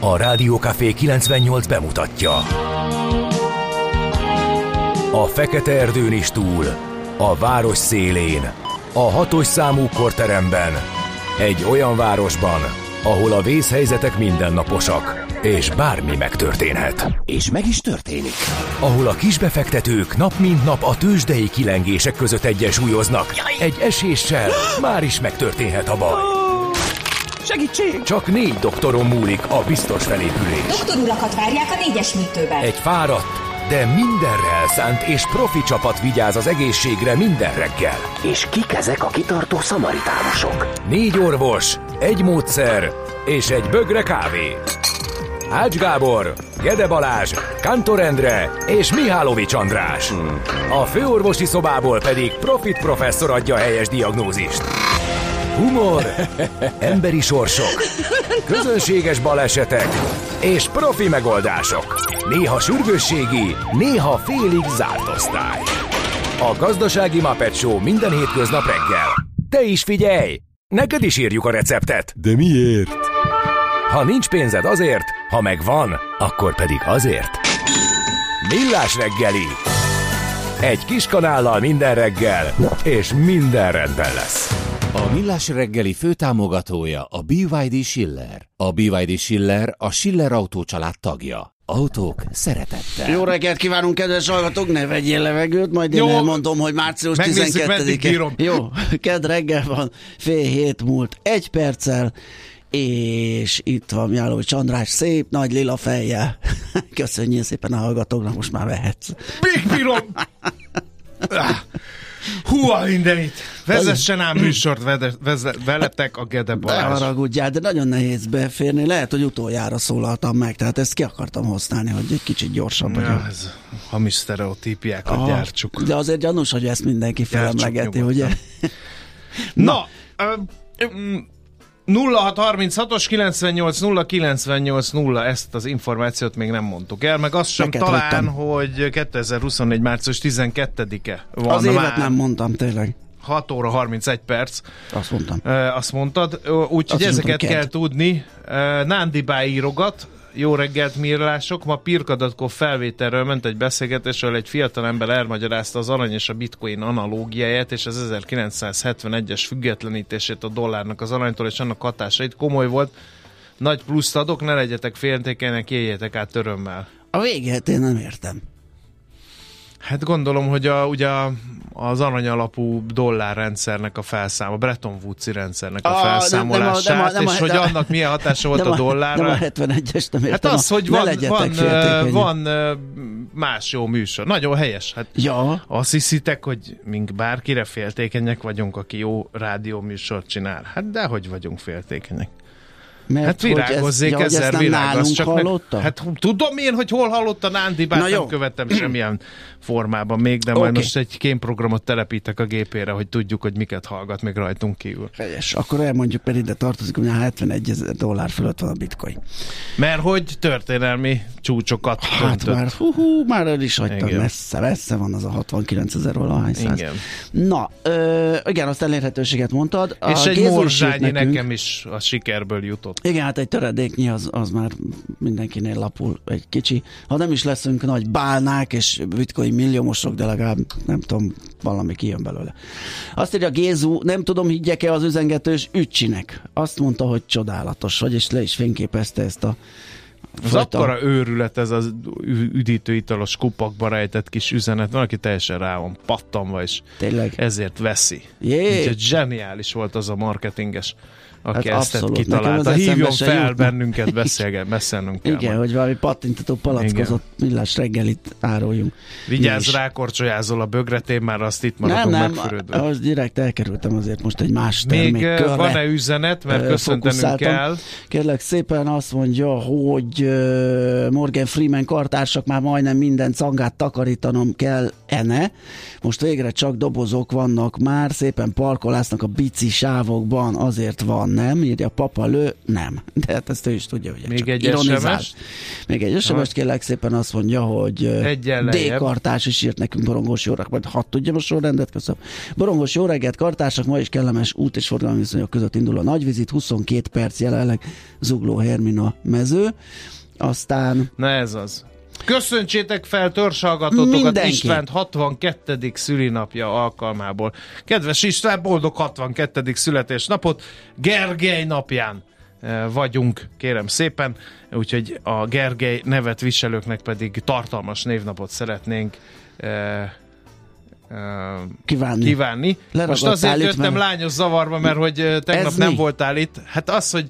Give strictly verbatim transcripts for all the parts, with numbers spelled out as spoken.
A Rádió Café kilencvennyolc bemutatja. A fekete erdőn is túl, a város szélén, a hatos számú korteremben, egy olyan városban, ahol a vészhelyzetek mindennaposak, és bármi megtörténhet. És meg is történik. Ahol a kisbefektetők nap mint nap a tőzsdei kilengések között egyensúlyoznak. Egy eséssel már is megtörténhet a baj. Segítség! Csak négy doktoron múlik a biztos felépülés. Doktor urakat várják a négyes műtőben. Egy fáradt, de mindenre elszánt és profi csapat vigyáz az egészségre minden reggel. És kik ezek a kitartó szamaritánusok? Négy orvos, egy módszer és egy bögre kávé. Ács Gábor, Gede Balázs, Kántor Endre és Mihálovics András. Hmm. A főorvosi szobából pedig Profit professzor adja a helyes diagnózist. Humor, emberi sorsok, közönséges balesetek és profi megoldások. Néha sürgősségi, néha félig zárt osztály. A Gazdasági Muppet Show minden hétköznap reggel. Te is figyelj! Neked is írjuk a receptet. De miért? Ha nincs pénzed azért, ha megvan, akkor pedig azért. Millás reggeli. Egy kis kanállal minden reggel, és minden rendben lesz. A Millás reggeli főtámogatója a bé vé dé Schiller. A bé vé dé Schiller a Schiller Autó család tagja. Autók szeretettel. Jó reggelt kívánunk, kedves hallgatók, ne vegyél levegőt, majd én elmondom, hogy március tizenkettedike. Jó, kedd reggel van, fél hét múlt egy perccel, és itt van Mihálovics András szép nagy lila fejjel. Köszönjél szépen a hallgatóknak, most már vehetsz. Big Birom! Hú, a mindenit! Vezessen ám műsort veletek a Gede Balázs. Ne haragudjál, de nagyon nehéz beférni. Lehet, hogy utoljára szólaltam meg, tehát ezt ki akartam használni, hogy egy kicsit gyorsabb vagyok. Ja, ez hamis sztereotípiákat Aha, gyártsuk. De azért gyanús, hogy ezt mindenki felemlegeti, ugye? Na, Na nulla hat harminchatos kilencvennyolc nulla kilencvennyolc nulla, ezt az információt még nem mondtuk el, meg azt sem Neked talán, hagytam. Hogy kétezer-huszonnégy március tizenkettedike van. Az évet nem mondtam, tényleg. hat óra harmincegy perc. Azt mondtam. E, azt mondtad, úgyhogy ezeket mondtam, kell tudni. E, Nándi Bá írogat. Jó reggelt, mirlások! Ma Pirkadatkor felvételről ment egy beszélgetésről, egy fiatalember elmagyarázta az arany és a bitcoin analógiáját, és az ezerkilencszázhetvenegyes függetlenítését a dollárnak az aranytól, és annak hatásait. Komoly volt. Nagy pluszt adok, ne legyetek féltékenyek, éljetek át örömmel. A végét én nem értem. Hát gondolom, hogy a, ugye az arany alapú dollárrendszernek a felszáma, a Bretton Woods-i rendszernek a, a felszámolását, nem a, nem a, nem a, és hogy annak milyen hatása volt a, a dollárra. Nem a hetvenegyes, nem értem. Hát az, hogy van, van, van más jó műsor. Nagyon helyes. Hát ja. Azt hiszitek, hogy mink bárkire féltékenyek vagyunk, aki jó rádióműsort csinál. Hát dehogy vagyunk féltékenyek. Mert hát virágozzék, ez, ezer ja, virágos. Csak meg, hát tudom én, hogy hol hallotta Nándi, bár nem követtem semmilyen formában még, de okay. Majd most egy kémprogramot telepítek a gépére, hogy tudjuk, hogy miket hallgat még rajtunk kívül. Helyes. Akkor elmondjuk, pedig ide tartozik, hogy a hetvenegy ezer dollár fölött van a bitcoin. Mert hogy történelmi csúcsokat hát döntött. Már, hú, hú, már el is hagytam, messze, messze van az a hatvankilenc ezer valahány száz. Igen. Na, ö, igen, azt elérhetőséget mondtad. A és egy morzsányi nekem is a sikerből jutott. Igen, hát egy töredéknyi az, az már mindenkinél lapul egy kicsi. Ha nem is leszünk nagy bálnák és bitcoin milliómosok, de legalább nem tudom, valami kijön belőle. Azt írja Gézu, nem tudom, higgyek-e az üzengetős Ücsinek. Azt mondta, hogy csodálatos vagy, és le is fényképezte ezt a az fajta... akkora őrület ez az üdítőitalos kupakba rejtett kis üzenet, van, aki teljesen rá van pattanva, és tényleg? Ezért veszi. Jé. Úgyhogy zseniális volt az a marketinges, aki hát ezt kitalálta. Hívjon fel jutna. Bennünket, beszélget, beszélnünk kell. Igen, majd. Hogy valami pattintató palackozott Millás reggelit áruljunk. Vigyázz, rákorcsolyázol a bögretén, már azt itt maradunk nem, megfürödve. Nem, az direkt elkerültem azért most egy más termékkörre. Még van-e üzenet, mert köszöntenünk kell. Kérlek szépen azt mondja, hogy Morgan Freeman kartársak már majdnem minden cangát takarítanom kell ene. Most végre csak dobozok vannak már, szépen parkolásznak a bici sávokban, azért van nem, írja papalő, nem. De hát ezt ő is tudja, ugye. Még egy es em es. Még egy es em es kérlek szépen, azt mondja, hogy D. Kartás is írt nekünk Borongós jó reggelt, majd hadd tudjam a sorrendet, köszönöm. Borongós jó reggelt, kartársak, ma is kellemes út és forgalmi viszonyok között indul a nagyvizit, huszonkét perc jelenleg Zugló Hermina mező. Aztán... Na ez az. Köszöntsétek fel törzshallgatótokat Istvánt hatvankettedik szülinapja alkalmából. Kedves István, boldog hatvankettedik születésnapot, Gergely napján vagyunk, kérem szépen, úgyhogy a Gergely nevet viselőknek pedig tartalmas névnapot szeretnénk eh, eh, kívánni. kívánni. Most azért jöttem mert... lányos zavarba, mert hogy tegnap Ez nem mi? voltál itt. Hát az, hogy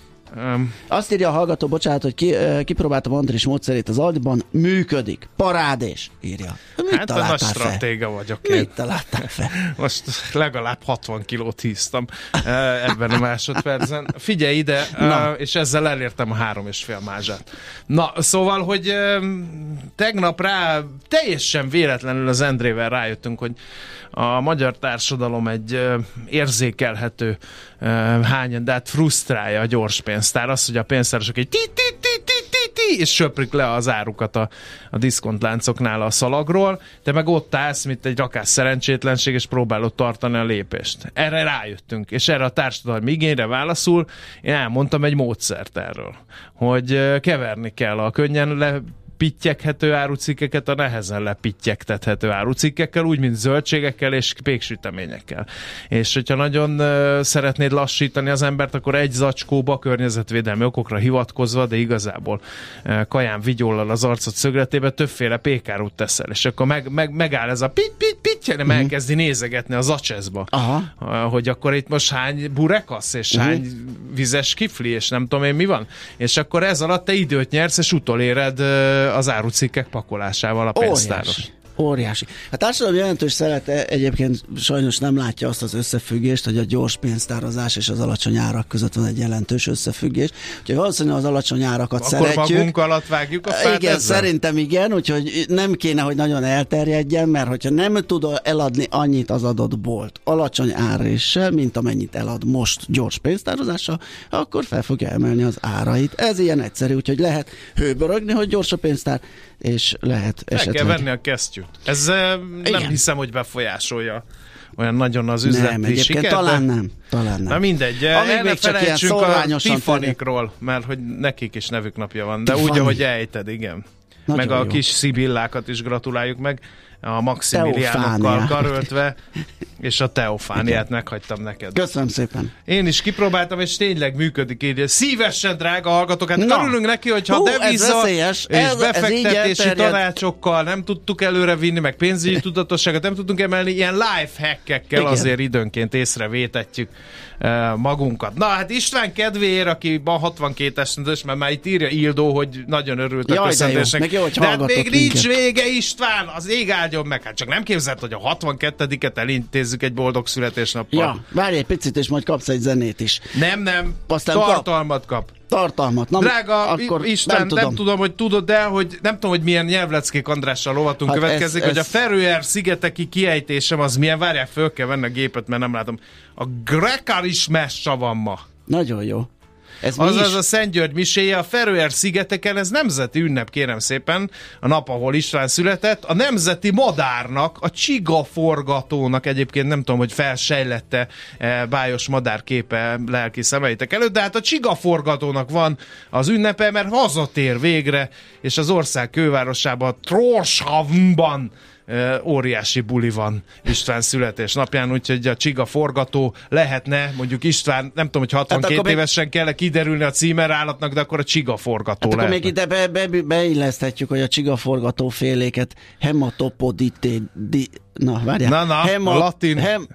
Um, Azt írja a hallgató, bocsánat, hogy ki, uh, kipróbáltam Andris módszerét az Aldiban, működik, parádés, írja. Mit hát a nagy stratéga vagyok én. Mit találtál fel? Most legalább hatvan kilót híztam uh, ebben a másodpercen. Figyelj ide, uh, és ezzel elértem a három és fél mázsát. Na, szóval, hogy uh, tegnap rá teljesen véletlenül az Endrével rájöttünk, hogy a magyar társadalom egy uh, érzékelhető uh, hányadát frusztrálja a gyors pénztár. Az, hogy a pénztárosok egy ti-ti-ti-ti-ti-ti és söprik le az árukat a, a diszkontláncoknál a szalagról, te meg ott állsz, mint egy rakás szerencsétlenség, és próbálod tartani a lépést. Erre rájöttünk, és erre a társadalmi igényre válaszul én elmondtam egy módszert erről, hogy uh, keverni kell a könnyen le pittyeghető árucikkeket a nehezen lepittyegtethető árucikkekkel, úgy, mint zöldségekkel és péksüteményekkel. És hogyha nagyon uh, szeretnéd lassítani az embert, akkor egy zacskóba környezetvédelmi okokra hivatkozva, de igazából uh, kaján vigyollal az arcot szögletébe többféle pékárút teszel, és akkor meg, meg, megáll ez a pit-pit-pit, nem mm. elkezdi nézegetni a zacseszba, uh, hogy akkor itt most hány burekasz, és uh-huh. hány vizes kifli, és nem tudom én mi van. És akkor ez alatt te időt nyersz, és utoléred uh, az árucikkek pakolásával a pénztáros. Óriási. Óriási. A társadalom jelentős szerete egyébként sajnos nem látja azt az összefüggést, hogy a gyors pénztározás és az alacsony árak között van egy jelentős összefüggés. Úgyhogy valószínűleg az alacsony árakat Akkor szeretjük. Akkor magunk alatt vágjuk a fát. Igen, ezzel? Szerintem igen, úgyhogy nem kéne, hogy nagyon elterjedjen, mert hogyha nem tud eladni annyit az adott bolt alacsony áréssel, mint amennyit elad most gyors pénztározással, akkor fel fogja emelni az árait. Ez ilyen egyszerű, úgyhogy lehet hőbörögni, hogy gyors a pénztár, és lehet esetleg... El kell venni a kesztyűt. Ez nem Igen. hiszem, hogy befolyásolja olyan nagyon az üzleti nem, sikert. Talán nem, talán nem. Na mindegy, el ne felejtsünk a Tiffany-król, mert hogy nekik is nevük napja van, de Tiffany. Úgy, ahogy ejted, igen. Nagyon meg a jó. Kis szibillákat is gratuláljuk meg, a Maximiliánokkal karöltve, és a Teofániát meghagytam neked. Köszönöm szépen. Én is kipróbáltam, és tényleg működik így. Szívesen, drága hallgatók, hát örülünk neki, hogyha Hú, deviza és ez, befektetési ez tanácsokkal nem tudtuk előre vinni, meg pénzügyi tudatosságot nem tudtunk emelni, ilyen life hackekkel Igen. azért időnként észrevétetjük uh, magunkat. Na hát István kedvéért, aki ma hatvankét esztendős, mert már itt írja Ildó, hogy nagyon örült a köszöntésnek. De, de hát még minket. Nincs vége, István, az ég áldjon meg. Hát csak nem képzeld, hogy a hatvankettediket elintézzük egy boldog születésnappal. Ja, várj egy picit, és majd kapsz egy zenét is. Nem, nem. Aztán tartalmat kap. kap. Tartalmat. Na, Drága akkor Isten, nem tudom. nem tudom, hogy tudod, de hogy nem tudom, hogy milyen nyelvleckék Andrással lovatunk hát következik, ez, hogy ez... a Feröer szigeteki kiejtésem az milyen, várják, föl kell venni a gépet, mert nem látom. A Grekaris messa van ma. Nagyon jó. Ez Azaz a Szent György miséje a Feröer szigeteken, ez nemzeti ünnep, kérem szépen, a nap, ahol István született. A nemzeti madárnak, a csigaforgatónak, egyébként nem tudom, hogy felsejlette e, bájos madárképe lelki szemeitek előtt, de hát a csigaforgatónak van az ünnepe, mert hazatér végre, és az ország kővárosában, Tórshavnban óriási buli van István születésnapján, úgyhogy a csiga forgató lehetne, mondjuk István, nem tudom, hogy hatvankét hát évesen kell kiderülni a címerállatnak, de akkor a csiga forgató hát lehetne. Akkor még ide be, be, beilleszthetjük, hogy a csiga forgató féléket hematopodité di, na, várjál. Na, na, Hema, latin. Hem,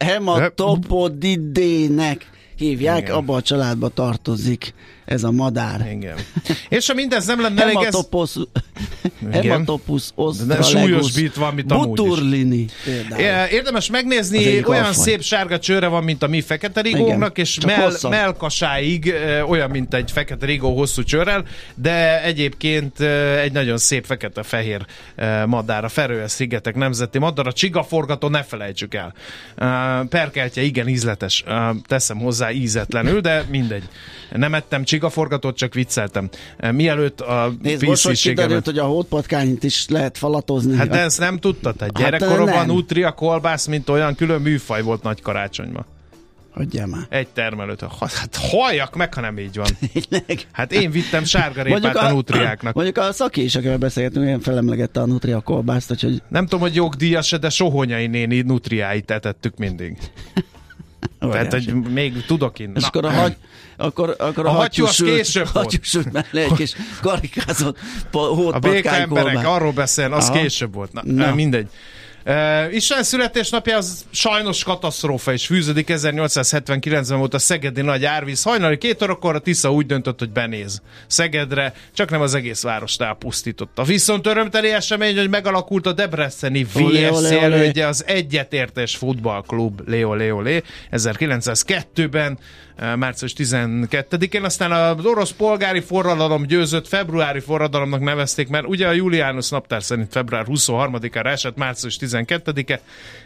hematopodidének hívják, Igen. abba a családba tartozik ez a madár. Igen. És ha mindez nem lenne elég, ez... Hematopus ostralegus súlyosbítva, amit amúgy butturlini. Érdemes megnézni, olyan alfaj. Szép sárga csőre van, mint a mi fekete rigónknak, és mell, mellkasáig olyan, mint egy fekete rigó hosszú csőrrel, de egyébként egy nagyon szép fekete-fehér madár, a Feröer-szigetek nemzeti madár, a csigaforgató, ne felejtsük el. Perkeltje igen ízletes, teszem hozzá ízetlenül, de mindegy. Nem ettem csigaforgatót, csak vicceltem. Mielőtt a Nézd, most, hogy kiderült, hogy a hódpatkányt is lehet falatozni. Hát de ezt nem tudtad? Hát gyerekkoromban hát nutria, kolbász, mint olyan külön műfaj volt nagy karácsonyban. Hagyjál már. Egy termelőt. Hát halljak meg, ha nem így van. Hát én vittem sárgarépát a, a nutriáknak. Mondjuk a szaki is, akivel beszélgetünk, ilyen felemlegette a nutria kolbászt. Hogy... Nem tudom, hogy jogdíjas, de Sohonyai néni nutriáit etettük mindig. Tehát, hogy még tudok inni. És akkor a hagy, akkor, akkor a, a hattyú az később volt. Hattyúsült mellé egy kis karikázott hódpatkány A béka emberek arról beszélni, az Aha. később volt. Na, Na. mindegy. Uh, Isten születésnapja az sajnos katasztrófa is fűződik. ezernyolcszázhetvenkilencben volt a szegedi nagy árvíz. Hajnali két órakor a Tisza úgy döntött, hogy benéz Szegedre, csak nem az egész várost elpusztította. Viszont örömteli esemény, hogy megalakult a debreceni vé es cé elődje, az Egyetértés futballklub, Léo Léo Lé, ezerkilencszázkettőben, március tizenkettedikén, aztán az orosz polgári forradalom győzött, februári forradalomnak nevezték, mert ugye a Julianus naptár szerint február huszonharmadikára esett, március tizenkettedike,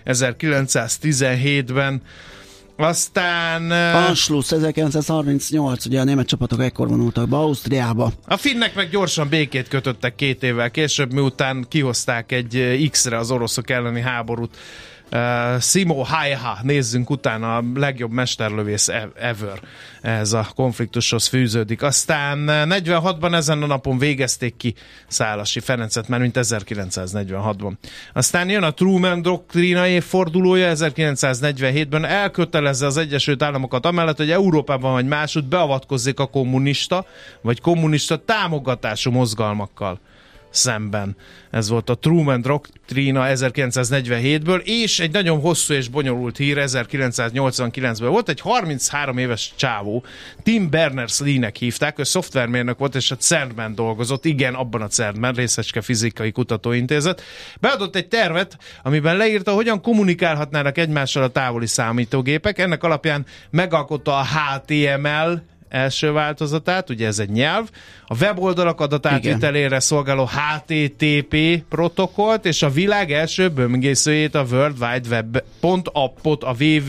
ezerkilencszáztizenhétben. Aztán... Anschluss, ezerkilencszázharmincnyolc, ugye a német csapatok ekkor vonultak be Ausztriába. A finnek meg gyorsan békét kötöttek két évvel később, miután kihozták egy X-re az oroszok elleni háborút. Uh, Simo Haiha, nézzünk utána, a legjobb mesterlövész ever, ez a konfliktushoz fűződik. Aztán negyvenhatban ezen a napon végezték ki Szálasi Ferencet, már mint ezerkilencszáznegyvenhatban. Aztán jön a Truman doktrína évfordulója, ezerkilencszáznegyvenhétben elkötelezze az Egyesült Államokat amellett, hogy Európában vagy máshogy beavatkozzék a kommunista vagy kommunista támogatású mozgalmakkal szemben. Ez volt a Truman doktrína ezerkilencszáznegyvenhétből, és egy nagyon hosszú és bonyolult hír ezerkilencszáznyolcvankilencben volt, egy harminchárom éves csávó, Tim Berners-Lee-nek hívták, ő szoftvermérnök volt, és a cernben dolgozott, igen, abban a cernben, Részecske Fizikai Kutatóintézet. Beadott egy tervet, amiben leírta, hogyan kommunikálhatnának egymással a távoli számítógépek, ennek alapján megalkotta a há té em el első változatát, ugye ez egy nyelv, a weboldalak adatátvitelére szolgáló há té té pé protokollt, és a világ első böngészőjét, a World Wide Web pont appot, a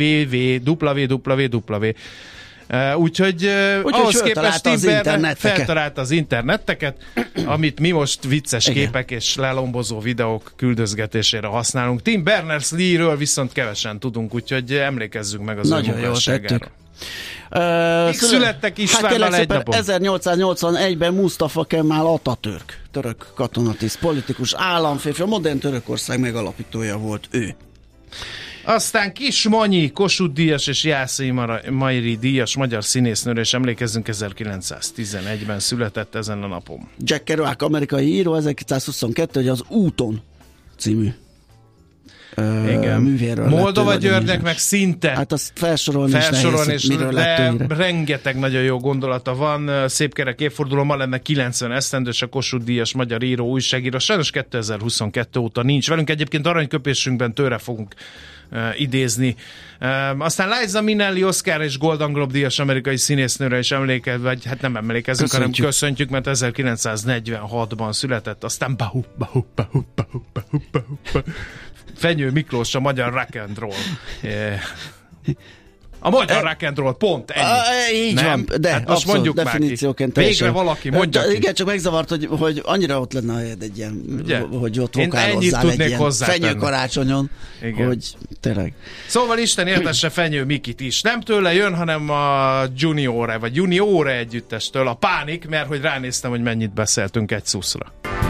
www. Uh, úgyhogy uh, Úgy, ahhoz képest Tim Berners feltalálta az interneteket, amit mi most vicces Igen. képek és lelombozó videók küldözgetésére használunk. Tim Berners-Lee-ről viszont kevesen tudunk, úgyhogy emlékezzünk meg az ő munkásságára. Uh, Mik születtek Istvánnal hát egy napon? ezernyolcszáznyolcvanegyben Mustafa Kemal Atatürk, török katonatiszt, politikus, államférfi, a modern Törökország megalapítója volt ő. Aztán Kis Manyi, Kossuth Díjas és Jászai Mairi Díjas magyar színésznőre, és emlékezzünk, ezerkilencszáztizenegyben született ezen a napon. Jack Kerouac, amerikai író, ezerkilencszázhuszonkettő, hogy az Úton című Igen. művéről. Moldova Györgynek meg szinte hát azt felsorolni, felsorolni is nehéz, és de rengeteg nagyon jó gondolata van. Szép kerek évforduló, ma lenne kilencven esztendős, a Kossuth Díjas magyar író, újságíró. Sajnos kétezer-huszonkettő óta nincs velünk. Egyébként aranyköpésünkben tőle fogunk uh, idézni. Uh, aztán Liza Minnelli, Oscar és Golden Globe díjas amerikai színésznőre is emlékezünk, vagy hát nem emlékezünk, köszöntjük. hanem köszöntjük, mert ezerkilencszáznegyvenhatban született. Aztán bahu, bahu, bahu, bahu, bahu, bahu, bahu. Fenyő Miklós, a magyar rock and roll. Yeah. A magyar rock and roll, pont ennyi. A, így nem? van, de hát most mondjuk definícióként már ki. Végre valaki mondja de, ki. Igen, csak megzavart, hogy, hogy annyira ott lenne egy ilyen, ugye? hogy ott Én vokálozzál egy ilyen fenyőkarácsonyon, hogy tényleg. Szóval Isten értesse Fenyő Mikit is. Nem tőle jön, hanem a Juniore, vagy Juniore együttestől, a Pánik, mert hogy ránéztem, hogy mennyit beszéltünk egy szuszra.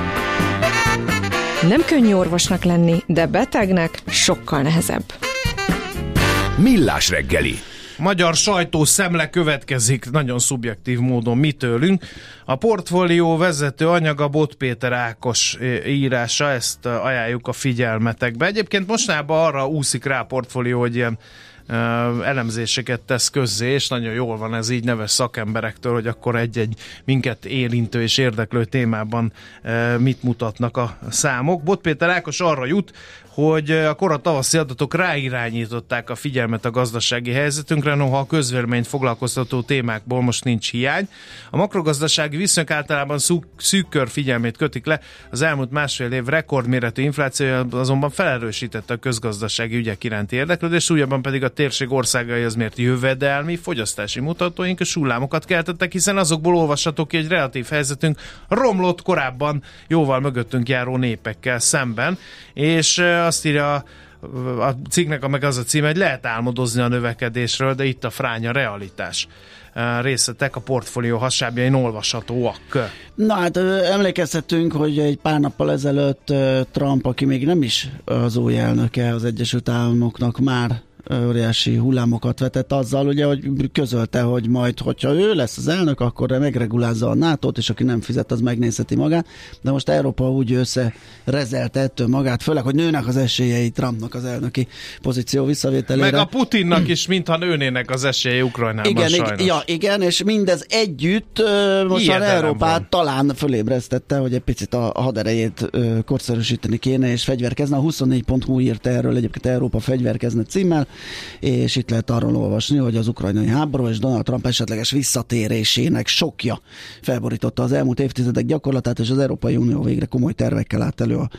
Nem könnyű orvosnak lenni, de betegnek sokkal nehezebb. Millás reggeli. Magyar sajtó szemle következik, nagyon szubjektív módon mi tőlünk. A portfólió vezető anyaga Bot Péter Ákos írása, ezt ajánljuk a figyelmetekbe. Egyébként mostanában arra úszik rá a portfólió, hogy ilyen elemzéseket tesz közzé, és nagyon jól van ez így neves szakemberektől, hogy akkor egy-egy minket érintő és érdeklő témában mit mutatnak a számok. Bot Péter Ákos arra jut, hogy a kora tavaszi adatok ráirányították a figyelmet a gazdasági helyzetünkre, noha a közvéleményt foglalkoztató témákból most nincs hiány. A makrogazdasági viszonyok általában szűk, szűk kör figyelmét kötik le, az elmúlt másfél év rekordméretű infláció azonban felerősítette a közgazdasági ügyek iránti érdeklődést, újabban pedig a térség országai az mért jövedelmi, fogyasztási mutatóink a hullámokat keltettek, hiszen azokból olvashatók ki, hogy relatív helyzetünk romlott korábban jóval mögöttünk járó népekkel szemben, és azt írja a cikknek, meg az a címe, hogy lehet álmodozni a növekedésről, de itt a fránya realitás. Részletek a portfólió hasábjain olvashatóak. Na hát emlékezhetünk, hogy egy pár nappal ezelőtt Trump, aki még nem is az új elnöke az Egyesült Államoknak, már óriási hullámokat vetett azzal, ugye, hogy közölte, hogy majd, hogyha ő lesz az elnök, akkor megregulázza a nátót, és aki nem fizet, az megnézheti magát. De most Európa úgy összerezelte ettől magát, főleg, hogy nőnek az esélyei Trumpnak az elnöki pozíció visszavételére. Meg a Putinnak is, mintha nőnének az esélyei Ukrajnában, igen, sajnos. Ja, igen, és mindez együtt most már Európát van. Talán fölébresztette, hogy egy picit a haderejét korszerűsíteni kéne, és fegyverkezne. A huszonnégy pont hu írta erről egyébként Európa fegyverkezne címmel, és itt lehet arról olvasni, hogy az ukrajnai háború és Donald Trump esetleges visszatérésének sokja felborította az elmúlt évtizedek gyakorlatát, és az Európai Unió végre komoly tervekkel állt elő a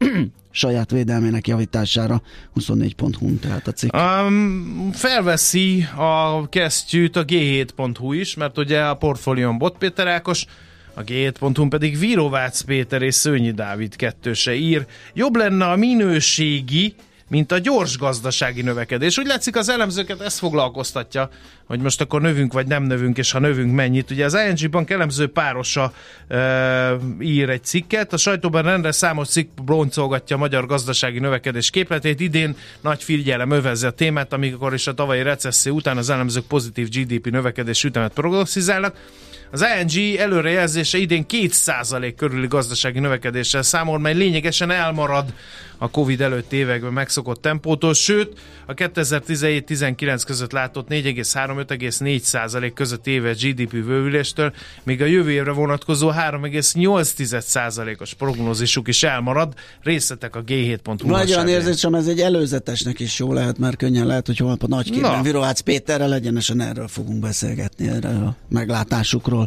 saját védelmének javítására. huszonnégy pont hu, tehát a cikk. Um, felveszi a kesztyűt a gé hét pont hu is, mert ugye a portfólión Bot Péter Ákos, a gé hét pont hu pedig Virovácz Péter és Szőnyi Dávid kettőse ír. Jobb lenne a minőségi, mint a gyors gazdasági növekedés. Úgy látszik, az elemzőket ezt foglalkoztatja, hogy most akkor növünk vagy nem növünk, és ha növünk mennyit. Ugye az i en gé Bank elemző párosa e, ír egy cikket, a sajtóban rendre számos cikk boncolgatja a magyar gazdasági növekedés képletét. Idén nagy figyelem övezi a témát, amikor is a tavalyi recesszió után az elemzők pozitív gé dé pé növekedés ütemet prognosztizálnak. Az i en gé előrejelzése idén két százalék körüli gazdasági növekedéssel számol, mely lényegesen elmarad a Covid előtt években megszokott tempótól, sőt a kétezer-tizenhét-tizenkilenc között látott négy egész három-öt egész négy százalék között éves gé dé pé bővüléstől, míg a jövő évre vonatkozó három egész nyolc százalékos prognózisuk is elmarad. Részletek a gé hét pont hu. Nagyon érzésem, ez egy előzetesnek is jó lehet, mert könnyen lehet, hogy holnap a nagyképben Virovácz Péterrel egyenesen erről fogunk beszélgetni, erről a meglátásukról.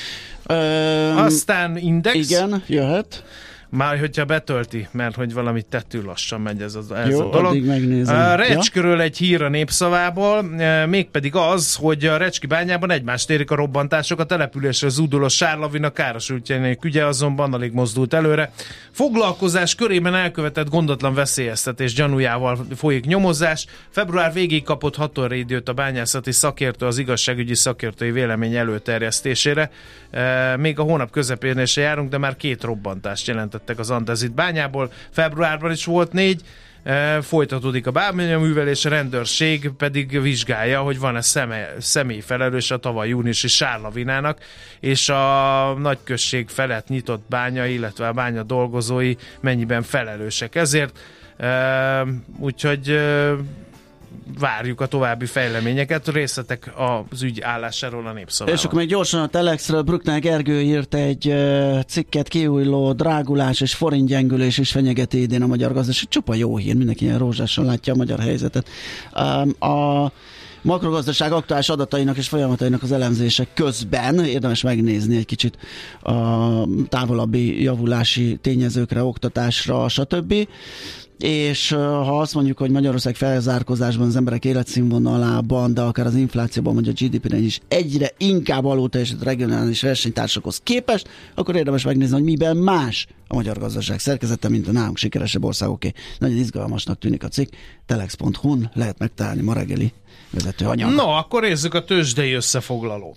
Öm, Aztán Index. Igen, jöhet. Már hogyha betölti, mert hogy valamit tettül lassan megy ez a, ez Jó, a dolog. addig megnézem. Recskről ja? Egy hír a Népszavából, mégpedig az, hogy a Recski bányában egymást érik a robbantások, a településre zúduló sárlavina károsultjának ügye azonban alig mozdult előre. Foglalkozás körében elkövetett gondatlan veszélyeztetés gyanújával folyik nyomozás. Február végéig kapott hat óra időt a bányászati szakértő az igazságügyi szakértői vélemény előterjesztésére. Még a hónap közepén se járunk, de már két robbantást jelentett az andezit bányából. Februárban is volt négy, e, folytatódik a bányaművelés, a rendőrség pedig vizsgálja, hogy van-e személy, személy felelős a tavaly júniusi sárlavinának, és a nagyközség felett nyitott bánya, illetve a bánya dolgozói mennyiben felelősek. Ezért e, úgyhogy e, várjuk a további fejleményeket, részletek az ügy állásáról a Népszavában. És akkor még gyorsan a Telexről Brückner Gergő írt egy uh, cikket, kiújló drágulás és forintgyengülés is fenyegeti idén a magyar gazdaság. Csupa jó hír, mindenki ilyen rózsásan látja a magyar helyzetet. Um, a makrogazdaság aktuális adatainak és folyamatainak az elemzések közben érdemes megnézni egy kicsit a távolabbi javulási tényezőkre, oktatásra, stb. És ha azt mondjuk, hogy Magyarország felzárkózásban, az emberek életszínvonalában, de akár az inflációban, vagy a gé dé pén is egyre inkább alul teljesít regionális versenytársakhoz képest, akkor érdemes megnézni, hogy miben más a magyar gazdaság szerkezete, mint a nálunk sikeresebb országoké. Nagyon izgalmasnak tűnik a cikk. telex pont hu-n lehet megtalálni ma reggeli vezető anyag. No, akkor nézzük a tőzsdei összefoglalót.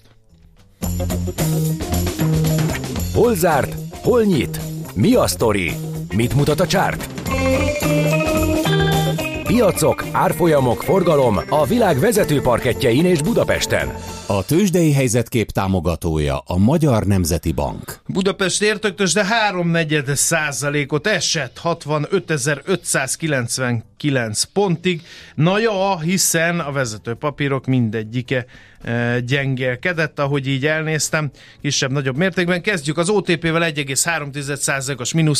Hol zárt? Hol nyit? Mi a sztori? Mit mutat a csárt? Piacok, árfolyamok, forgalom a világ vezető parkettjein és Budapesten. A tőzsdei helyzetkép támogatója a Magyar Nemzeti Bank. Budapest értéktőzsde háromnegyed százalékot esett hatvanötezer-ötszázkilencvenkilenc pontig. Na ja, hiszen a vezető papírok mindegyike e, gyengélkedett, ahogy így elnéztem, kisebb-nagyobb mértékben. Kezdjük az o té pé-vel egy egész három százalékos mínusz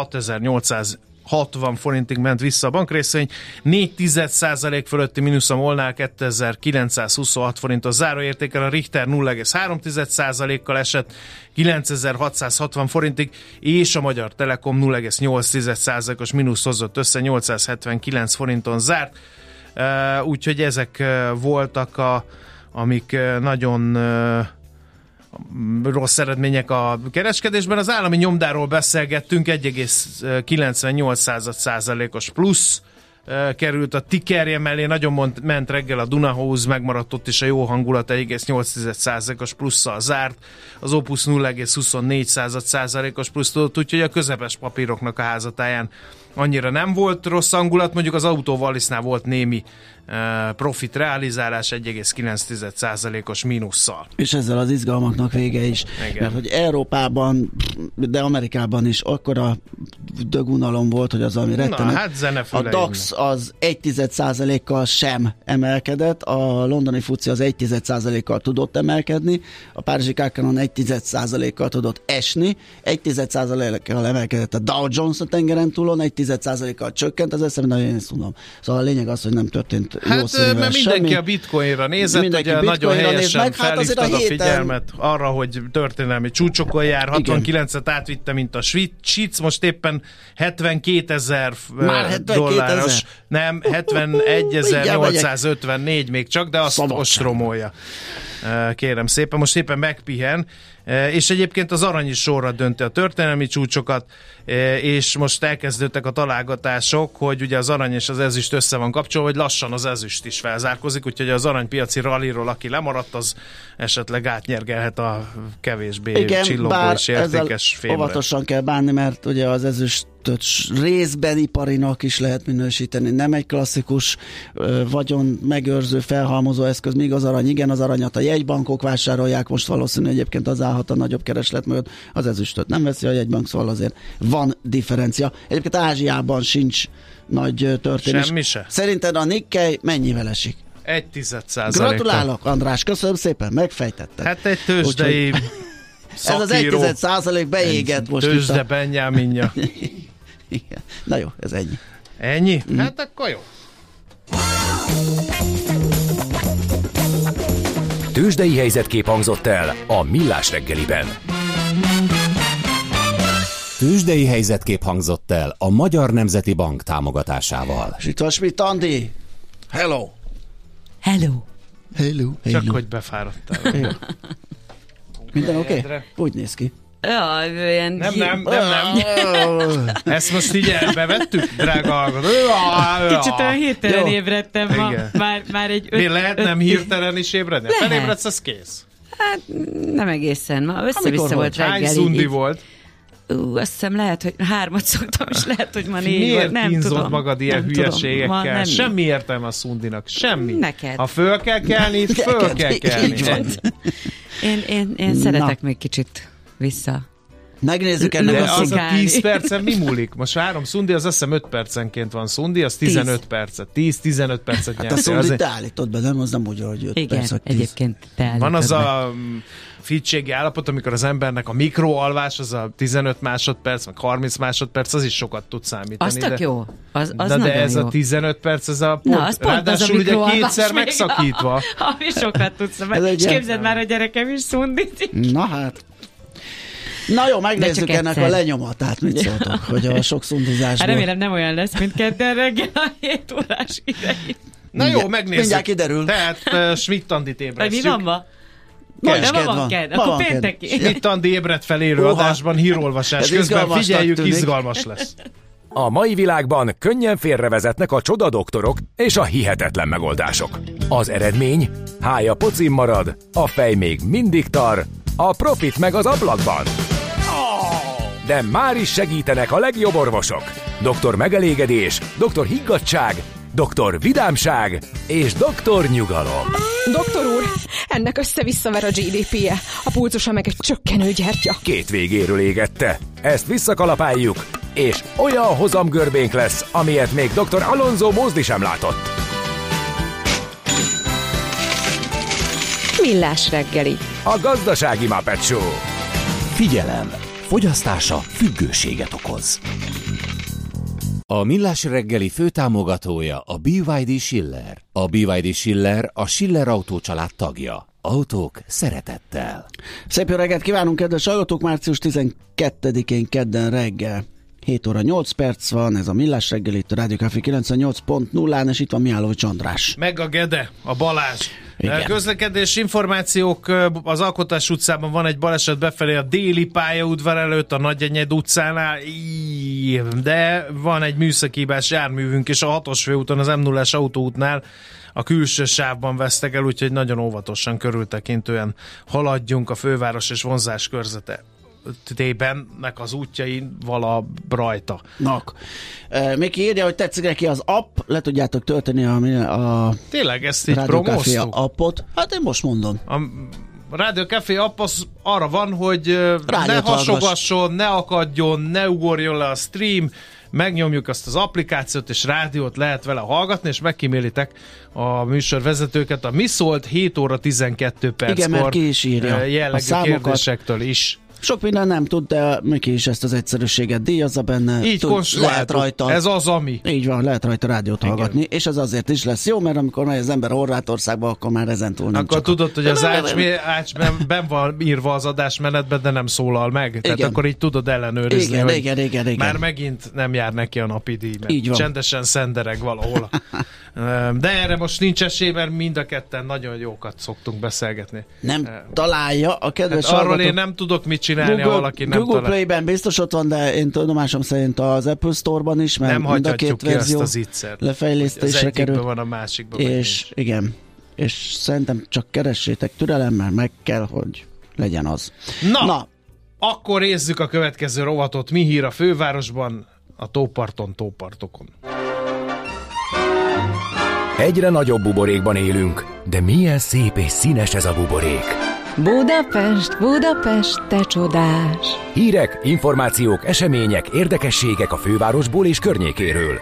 tizenhatezer-nyolcszázhatvan forintig ment vissza a bankrészvény, négy tized százalék fölötti mínusz a Molnál kétezer-kilencszázhuszonhat forintos záróértéken, a Richter nulla egész három százalékkal esett kilencezer-hatszázhatvan forintig, és a Magyar Telekom nulla egész nyolc százalékos mínusz hozott össze, nyolcszázhetvenkilenc forinton zárt, uh, úgyhogy ezek uh, voltak a, amik uh, nagyon uh, rossz eredmények a kereskedésben. Az állami nyomdáról beszélgettünk, egy egész kilencvennyolc százalékos plusz került a tikerje mellé, nagyon mond, ment reggel a Dunahouse, megmaradt ott is a jó hangulat, egy egész nyolc százalékos plusszal zárt, az Opus nulla egész huszonnégy százalékos plusz tudott, úgyhogy a közepes papíroknak a házatáján annyira nem volt rossz hangulat, mondjuk az Autóvalisznál volt némi uh, profit realizálás egy egész kilenc százalékos mínusszal. És ezzel az izgalmaknak vége is. Igen. Mert hogy Európában, de Amerikában is akkora dögunalom volt, hogy az, ami rettenet. Hát a DAX az egy tized százalékkal sem emelkedett, a londoni fuci az egy tized százalékkal tudott emelkedni, a párizsi Kákanon egy tized százalékkal tudott esni, egy tized százalékkal emelkedett a Dow Jones a tengeren túlon, egy tized százalékkal csökkent, az eszemben, de én ezt tudom. Szóval a lényeg az, hogy nem történt hát, jó színűvel mert mindenki semmi. A bitcoinra nézett, mindenki ugye nagyon helyesen meg, felhívtad hát a, a figyelmet arra, hogy történelmi csúcsokon jár, hatvankilencet átvitte, mint a Svic, most éppen hetvenkétezer dolláros, nem, hetvenegyezer-nyolcszázötvennégy még csak, de azt ostromolja. Kérem szépen, most éppen megpihen, és egyébként az arany is sorra dönti a történelmi csúcsokat, és most elkezdődtek a találgatások, hogy ugye az arany és az ezüst össze van kapcsolva, hogy lassan az ezüst is felzárkozik, úgyhogy az aranypiaci ralliról, aki lemaradt, az esetleg átnyergelhet a kevésbé igen, csillogó és értékes fémre. Óvatosan kell bánni, mert ugye az ezüst részben iparinak is lehet minősíteni. Nem egy klasszikus ö, vagyon megőrző, felhalmozó eszköz, míg az arany, igen, az aranyat a jegybankok vásárolják, most valószínű egyébként az állhat a nagyobb kereslet mögött, az ezüstöt nem veszi a jegybank, szóval azért van differencia. Egyébként Ázsiában sincs nagy történés. Semmi se. Szerinted a Nikkei mennyivel esik? Egy tized százalékkal. Gratulálok, András, köszönöm szépen, megfejtetted. Hát egy tőzsdei Úgyhogy... szakíró. Ez az egy tized százalék beégett most. Tőzsde Benjáminja. Igen. Na jó, ez ennyi. Ennyi? Mm. Hát akkor jó. Tőzsdei helyzetkép hangzott el a Millás reggeliben. Tőzsdei helyzetkép hangzott el a Magyar Nemzeti Bank támogatásával. És itt van Schmidt Andi. Hello. Hello. Hello. Hello. Csak hogy befáradtál. Minden oké? Okay? Úgy néz ki. Ja, ilyen... Nem, nem, nem, nem. Ezt most így elbevettük, drága hallgató. Kicsit olyan hirtelen jó. ébredtem ma. Már, már egy öt, Mi lehet öt, nem hirtelen is ébredni? Ha felébredsz, az kész. Hát nem egészen. Ma össze-vissza volt reggel. Hány szundi volt? Ú, azt hiszem lehet, hogy hármat szoktam, és lehet, hogy ma négy volt. Nem kínzod tudom. magad ilyen nem hülyeségekkel? Tudom, semmi értelme a szundinak. Semmi. Neked. Ha föl kell kelni, föl kell kelni. Én, én, én szeretek még kicsit vissza. Megnézzük ennek de a az a tíz percen mi múlik? Most három szundi, az azt hiszem öt percenként van szundi, az tizenöt percet. tíz-tizenöt percet nyert. Hát a szundit te állítod be, nem? Az nem úgy, hogy öt igen, perc, egyébként te állítod van az be. A fitségi állapot, amikor az embernek a mikroalvás, az a tizenöt másodperc, meg harminc másodperc, az is sokat tud számítani. Az tök jó. Az, az de, de ez jó. A tizenöt perc, ez a pont. Na, az pont ráadásul az a ugye kétszer megszakítva. Ami sokat tudsz számítani. És képzeld már, a gyerekem is szundít. Na hát. Na jó, megnézzük ennek egyszer. A lenyomatát, mit szóltok, hogy a sok szundizásból. Hát remélem nem olyan lesz, mint kedden reggel a hét órás idejét. Na jó, megnézzük. Mindjárt kiderül. Tehát uh, Schmidt Andit ébresztjük. Mi van ma? Ma de ma van kedd, akkor pénteki. Schmidt Andi ébredt fel élő adásban, hírolvasás közben, figyeljük, tűnik. Izgalmas lesz. A mai világban könnyen félrevezetnek a csodadoktorok és a hihetetlen megoldások. Az eredmény? Hája pocim marad, a fej még mindig tar, a profit meg az ablakban. De már is segítenek a legjobb orvosok. doktor Megelégedés, doktor Higgadtság doktor Vidámság és doktor Nyugalom. Doktor úr, ennek össze-visszaver a gé dé pé-je, a pulzusa meg egy csökkenő gyertya. Két végéről égette. Ezt visszakalapáljuk, és olyan hozamgörbénk lesz, amilyet még doktor Alonso Mózdi sem látott. Millás reggeli. A gazdasági Muppet Show. Figyelem! Fogyasztása függőséget okoz. A Millás reggeli főtámogatója a bé vé dé Schiller. A bé vé dé Schiller a Schiller Autó család tagja. Autók szeretettel. Szép jó reggelt kívánunk, kedves hallgatók! március tizenkettedikén kedden reggel. hét óra nyolc perc van, ez a Millás reggel itt a Rádió Café kilencvennyolc pont nullán, és itt van Mihálovics András. Meg a Gede, a Balázs. Igen. Közlekedés információk, az Alkotás utcában van egy baleset befelé a déli pályaudvar előtt, a Nagyenyed utcánál, de van egy műszakihibás járművünk, és a hatos főúton, az em nullás autóútnál a külső sávban vesztek el, úgyhogy nagyon óvatosan, körültekintően haladjunk a főváros és vonzás körzete tébennek az útjain vala rajta. Nak. E, Miki írja, hogy tetszik neki az app, le tudjátok tölteni a, a tényleg ezt így promóztuk? Appot. Hát én most mondom. A Rádió Café app az arra van, hogy rádiót ne hasogasson, ne akadjon, ne ugorjon le a stream, megnyomjuk azt az applikációt, és rádiót lehet vele hallgatni, és megkímélitek a műsorvezetőket a Mi Szólt hét óra tizenkettő perckor. Igen, mert ki is írja jellegű kérdésektől is. Sok minden nem tud, de Miki is ezt az egyszerűséget díjazza benne. Így konstruáltuk. Rajta. Ez az, ami. Így van, lehet rajta rádiót igen. hallgatni, és ez azért is lesz jó, mert amikor megy az ember Horvátországba, akkor már ezentúl nem akkor csak tudod, a... hogy az ácsben ben van írva az adásmenetben, de nem szólal meg. Igen. Tehát akkor így tudod ellenőrizni, igen, hogy igen, igen, igen. már megint nem jár neki a napi díj, mert így van. Csendesen szendereg valahol. De erre most nincs esély, mert mind a ketten nagyon jókat szoktunk beszélgetni. Nem találja a kedves hát arról én nem tudok mit csinálni, Google, ha valaki nem Google talál. Play-ben biztos ott van, de én tudomásom szerint az Apple Store-ban is, mert nem mind a két verzió lefejlesztésre kerül. Az van a másikban. És igen, és szerintem csak keressétek türelemmel, meg kell, hogy legyen az. Na, Na. akkor nézzük a következő rovatot. Mi hír a fővárosban, a tóparton, tópartokon. Egyre nagyobb buborékban élünk, de milyen szép és színes ez a buborék. Budapest, Budapest, te csodás! Hírek, információk, események, érdekességek a fővárosból és környékéről.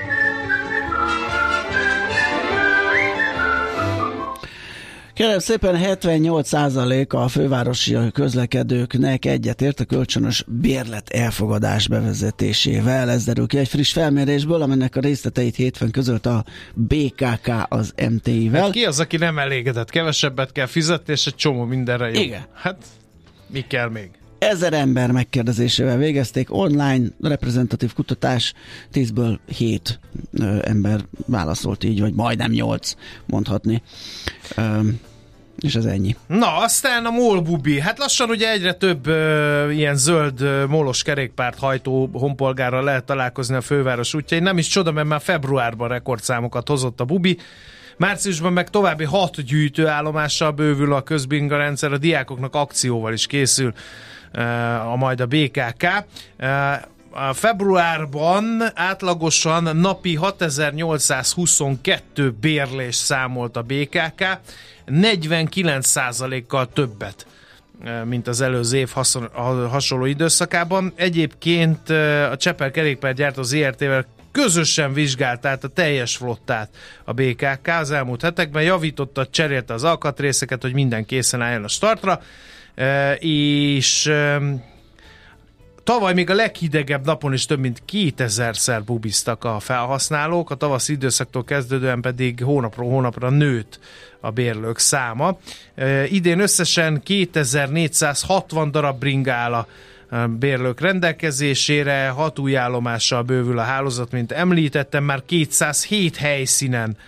Kérem szépen, hetvennyolc százalék a fővárosi közlekedőknek egyetért a kölcsönös bérlet elfogadás bevezetésével. Ez derül ki egy friss felmérésből, aminek a részleteit hétfőn közölt a bé ká ká az em té i-vel. Hát ki az, aki nem elégedett? Kevesebbet kell fizetni, és egy csomó mindenre jó. Igen. Hát mi kell még? Ezer ember megkérdezésével végezték online reprezentatív kutatás, tízből hét ö, ember válaszolt így, vagy majdnem nyolc mondhatni. Ö, és ez ennyi. Na, aztán a molbubi. Hát lassan ugye egyre több ö, ilyen zöld ö, molos kerékpárt hajtó honpolgárral lehet találkozni a főváros útjain. Nem is csoda, mert már februárban rekordszámokat hozott a bubi. Márciusban meg további hat gyűjtőállomással bővül a közbinga rendszer, a diákoknak akcióval is készül a majd a bé ká ká. A februárban átlagosan napi hatezer-nyolcszázhuszonkettő bérlés számolt a bé ká ká, negyvenkilenc százalékkal többet, mint az előző év hasonló időszakában. Egyébként a Csepel kerékpárgyártó zé er té-vel közösen vizsgált át a teljes flottát a bé ká ká az elmúlt hetekben, javította, cserélte az alkatrészeket, hogy minden készen álljon a startra, és tavaly még a leghidegebb napon is több mint kétezerszer bubiztak a felhasználók, a tavaszi időszaktól kezdődően pedig hónapról hónapra nőtt a bérlők száma. Idén összesen kétezer-négyszázhatvan darab bringa áll a bérlők rendelkezésére, hat új állomással bővül a hálózat, mint említettem, már kétszázhét helyszínen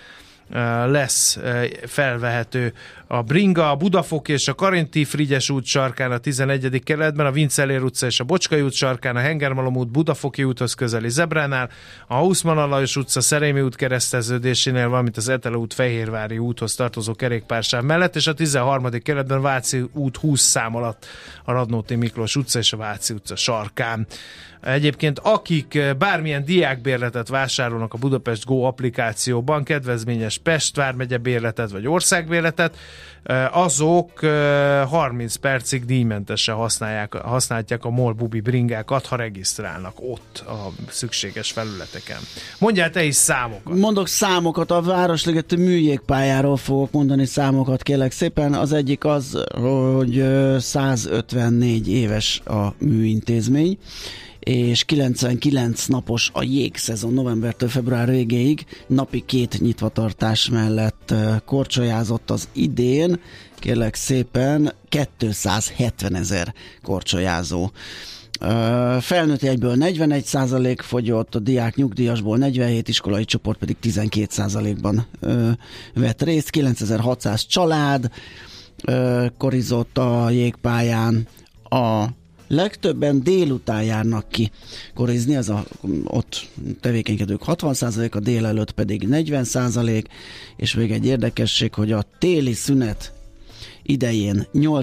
lesz felvehető a bringa, a Budafok és a Karinti Frigyes út sarkán a tizenegyedik kerületben, a Vincellér utca és a Bocskai út sarkán, a Hengermalom út Budafoki úthoz közeli zebránál, a Huszman Alajos utca Szerémi út kereszteződésénél, valamint az Etele út Fehérvári úthoz tartozó kerékpársáv mellett, és a tizenharmadik kerületben Váci út húsz szám alatt a Radnóti Miklós utca és a Váci utca sarkán. Egyébként akik bármilyen diákbérletet vásárolnak a Budapest Go applikációban, kedvezményes Pest vármegye bérletet vagy országbérletet, azok harminc percig díjmentesen használják, használják a MOL Bubi bringákat, ha regisztrálnak ott a szükséges felületeken. Mondjál te is számokat. Mondok számokat, a Városligeti műjégpályáról fogok mondani számokat, kérlek szépen. Az egyik az, hogy százötvennégy éves a műintézmény, és kilencvenkilenc napos a jégszezon novembertől február végéig, napi két nyitvatartás mellett korcsolyázott az idén, kérlek szépen kétszázhetvenezer korcsolyázó. Felnőtt egyből negyvenegy százalék fogyott, a diák nyugdíjasból negyvenhét, iskolai csoport pedig tizenkét százalékban vett részt, kilencezer-hatszáz család korizott a jégpályán, a legtöbben délután járnak ki korizni, az a, ott tevékenykedők hatvan százalék, a délelőtt pedig negyven százalék, és még egy érdekesség, hogy a téli szünet idején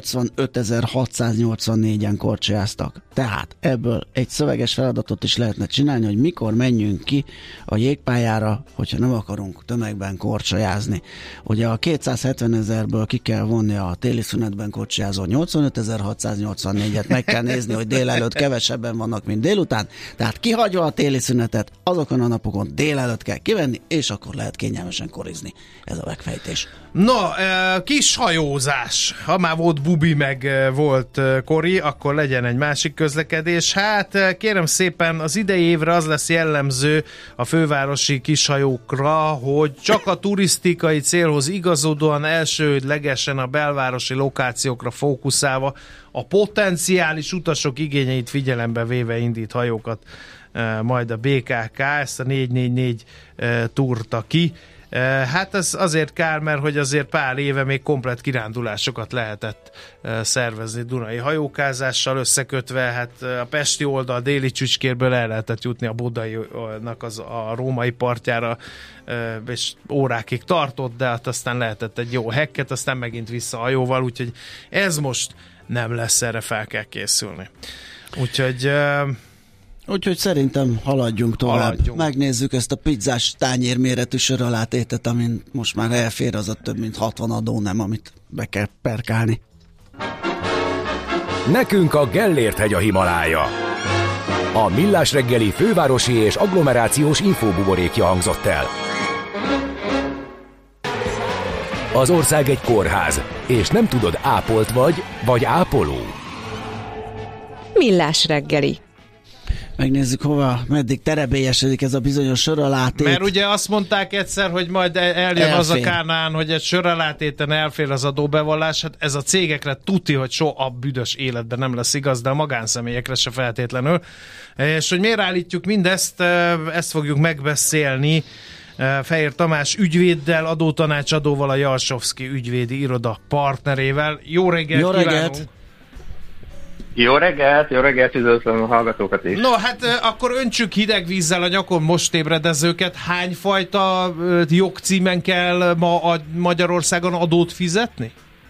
nyolcvanötezer-hatszáznyolcvannégyen korcsolyáztak. Tehát ebből egy szöveges feladatot is lehetne csinálni, hogy mikor menjünk ki a jégpályára, hogyha nem akarunk tömegben korcsolyázni. Ugye a kétszázhetvenezerből ki kell vonni a téli szünetben korcsolyázó nyolcvanötezer-hatszáznyolcvannégyet, meg kell nézni, hogy délelőtt kevesebben vannak, mint délután, tehát kihagyva a téli szünetet, azokon a napokon délelőtt kell kivenni, és akkor lehet kényelmesen korizni. Ez a megfejtés. Na, kis hajózás. Ha már volt Bubi, meg volt Kori, akkor legyen egy másik közlekedés. Hát kérem szépen, az idei évre az lesz jellemző a fővárosi kishajókra, hogy csak a turisztikai célhoz igazodóan elsődlegesen a belvárosi lokációkra fókuszálva a potenciális utasok igényeit figyelembe véve indít hajókat majd a bé ká ká, ezt a négy négy négy túrta ki. Hát ez azért kár, mert hogy azért pár éve még komplett kirándulásokat lehetett szervezni Dunai hajókázással összekötve, hát a pesti oldal déli csücskérből el lehetett jutni a Bodainak az, a római partjára, és órákig tartott, de hát aztán lehetett egy jó hekket, aztán megint vissza hajóval, úgyhogy ez most nem lesz, erre fel kell készülni. Úgyhogy Úgyhogy szerintem haladjunk tovább. Haladjunk. Megnézzük ezt a pizzás tányérméretű söralátétet, amin most már elfér az a több mint hatvan adó, nem, amit be kell perkálni. Nekünk a Gellért-hegy a Himalája. A Millás reggeli fővárosi és agglomerációs infóbuborékja hangzott el. Az ország egy kórház, és nem tudod, ápolt vagy, vagy ápoló. Millás reggeli. Megnézzük, hova, meddig terebélyesedik ez a bizonyos söralátét. Mert ugye azt mondták egyszer, hogy majd eljön elfér az a Kánán, hogy egy söralátéten elfér az adóbevallás. Hát ez a cégekre tuti, hogy soha a büdös életben nem lesz igaz, de a magánszemélyekre se feltétlenül. És hogy miért állítjuk mindezt, ezt fogjuk megbeszélni Fehér Tamás ügyvéddel, adótanácsadóval, a Jalsovszki ügyvédi iroda partnerével. Jó reggelt, Jó reggelt. kívánunk! Jó reggelt, jó reggelt, üdvözlöm a hallgatókat is. No, hát akkor öntsük hideg vízzel a nyakon most ébredezőket. Hány fajta jogcímen kell ma a Magyarországon adót fizetni?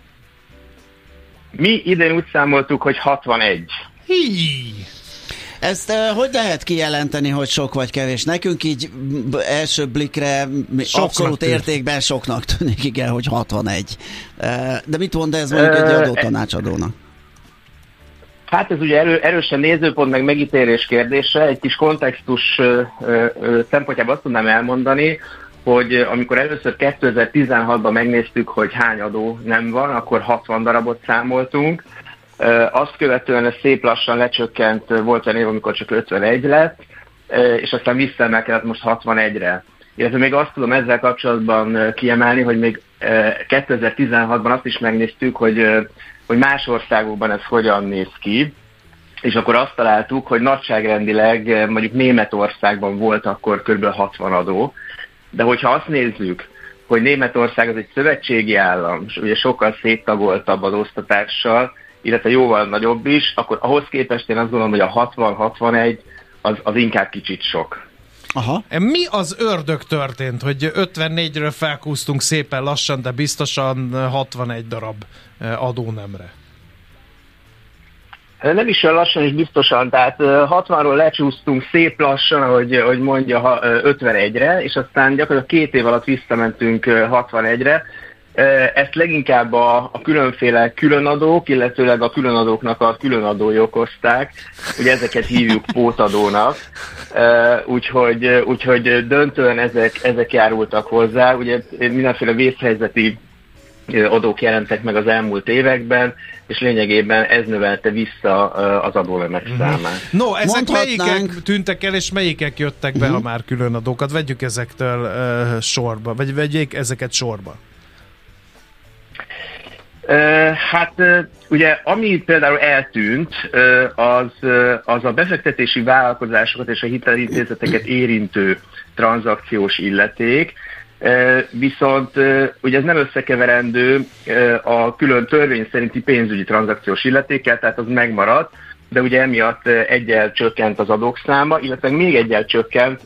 Mi idén úgy számoltuk, hogy hatvanegy. Hí! Ezt uh, hogy lehet kijelenteni, hogy sok vagy kevés? Nekünk így b- első blikre soknak abszolút tűn. Értékben soknak tűnik, igen, hogy hatvanegy. Uh, de mit mond ez mondjuk egy adótanácsadónak? Hát ez ugye erő, erősen nézőpont meg megítélés kérdése. Egy kis kontextus ö, ö, szempontjából azt tudnám elmondani, hogy amikor először kétezer-tizenhatban megnéztük, hogy hány adó nem van, akkor hatvan darabot számoltunk. Ö, azt követően ez szép lassan lecsökkent, volt olyan év, amikor csak ötvenegy lett, ö, és aztán visszaemelkedett most hatvanegyre. Illetve még azt tudom ezzel kapcsolatban kiemelni, hogy még kétezer-tizenhatban azt is megnéztük, hogy hogy más országokban ez hogyan néz ki, és akkor azt találtuk, hogy nagyságrendileg mondjuk Németországban volt akkor kb. hatvan adó, de hogyha azt nézzük, hogy Németország az egy szövetségi állam, és ugye sokkal széttagoltabb adóztatással, illetve jóval nagyobb is, akkor ahhoz képest én azt gondolom, hogy a hatvan-hatvanegy az, az inkább kicsit sok. Aha. Mi az ördög történt, hogy ötvennégyről felkúztunk szépen lassan, de biztosan hatvanegy darab adónemre? Nem is olyan lassan, és biztosan, tehát hatvanról lecsúsztunk szép lassan, ahogy, ahogy mondja, ötvenegyre, és aztán gyakorlatilag két év alatt visszamentünk hatvanegyre. Ezt leginkább a, a különféle különadók, illetőleg a különadóknak a különadói okozták. Ugye ezeket hívjuk pótadónak, úgyhogy, úgyhogy döntően ezek, ezek járultak hozzá. Ugye mindenféle vészhelyzeti adók jelentek meg az elmúlt években, és lényegében ez növelte vissza az adónemek számát. No, ezek melyikek tűntek el, és melyikek jöttek be, uh-huh. ha már különadókat? Vegyük ezektől uh, sorba, vagy vegyék ezeket sorba. Uh, hát uh, ugye ami például eltűnt, uh, az, uh, az a befektetési vállalkozásokat és a hitelintézeteket érintő tranzakciós illeték, uh, viszont uh, ugye ez nem összekeverendő uh, a külön törvény szerinti pénzügyi tranzakciós illetékkel, tehát az megmaradt, de ugye emiatt uh, egyel csökkent az adók száma, illetve még egyel csökkent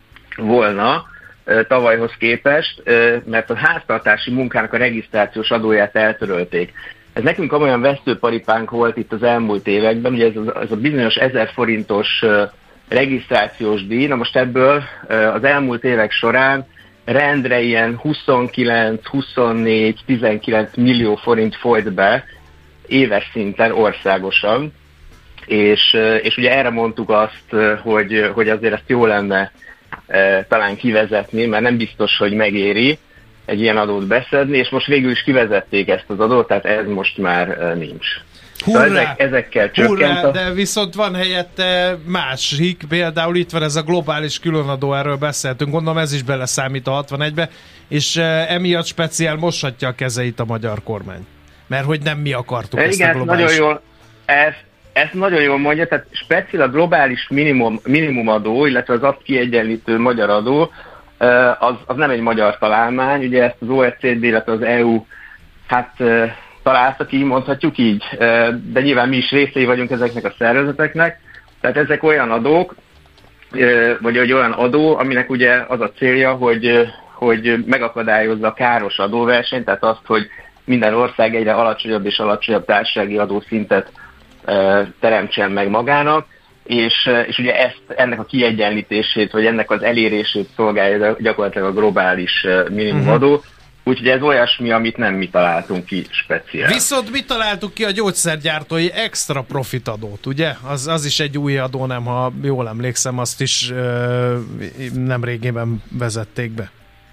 volna tavalyhoz képest, mert a háztartási munkának a regisztrációs adóját eltörölték. Ez nekünk olyan veszőparipánk volt itt az elmúlt években, ugye ez a, ez a bizonyos ezer forintos regisztrációs díj, na most ebből az elmúlt évek során rendre ilyen huszonkilenc, huszonnégy, tizenkilenc millió forint folyt be éves szinten országosan, és, és ugye erre mondtuk azt, hogy, hogy azért ezt jó lenne talán kivezetni, mert nem biztos, hogy megéri egy ilyen adót beszedni, és most végül is kivezették ezt az adót, tehát ez most már nincs. Hurrá! Szóval ezek, ezekkel Hurrá, csökkent a... de viszont van helyette másik, például itt van ez a globális különadó, erről beszéltünk, gondolom ez is beleszámít a hatvanegybe, és emiatt speciál moshatja a kezeit a magyar kormány. Mert hogy nem mi akartuk e, ezt igen, a globális... nagyon jól, ez, ezt nagyon jól mondja, tehát speciál a globális minimum, minimumadó, illetve az azt kiegyenlítő magyar adó, az, az nem egy magyar találmány, ugye ezt az o e cé dé, illetve az é u hát találta ki, mondhatjuk így, de nyilván mi is részei vagyunk ezeknek a szervezeteknek, tehát ezek olyan adók, vagy egy olyan adó, aminek ugye az a célja, hogy, hogy megakadályozza a káros adóversenyt, tehát azt, hogy minden ország egyre alacsonyabb és alacsonyabb társasági adószintet teremtsen meg magának, és, és ugye ezt, ennek a kiegyenlítését, vagy ennek az elérését szolgálja gyakorlatilag a globális minimumadó, uh-huh. Úgyhogy ez olyasmi, amit nem mi találtunk ki speciál. Viszont mi találtuk ki a gyógyszergyártói extra profit adót, ugye? Az, az is egy új adó, nem, ha jól emlékszem, azt is ö, nem régében vezették be.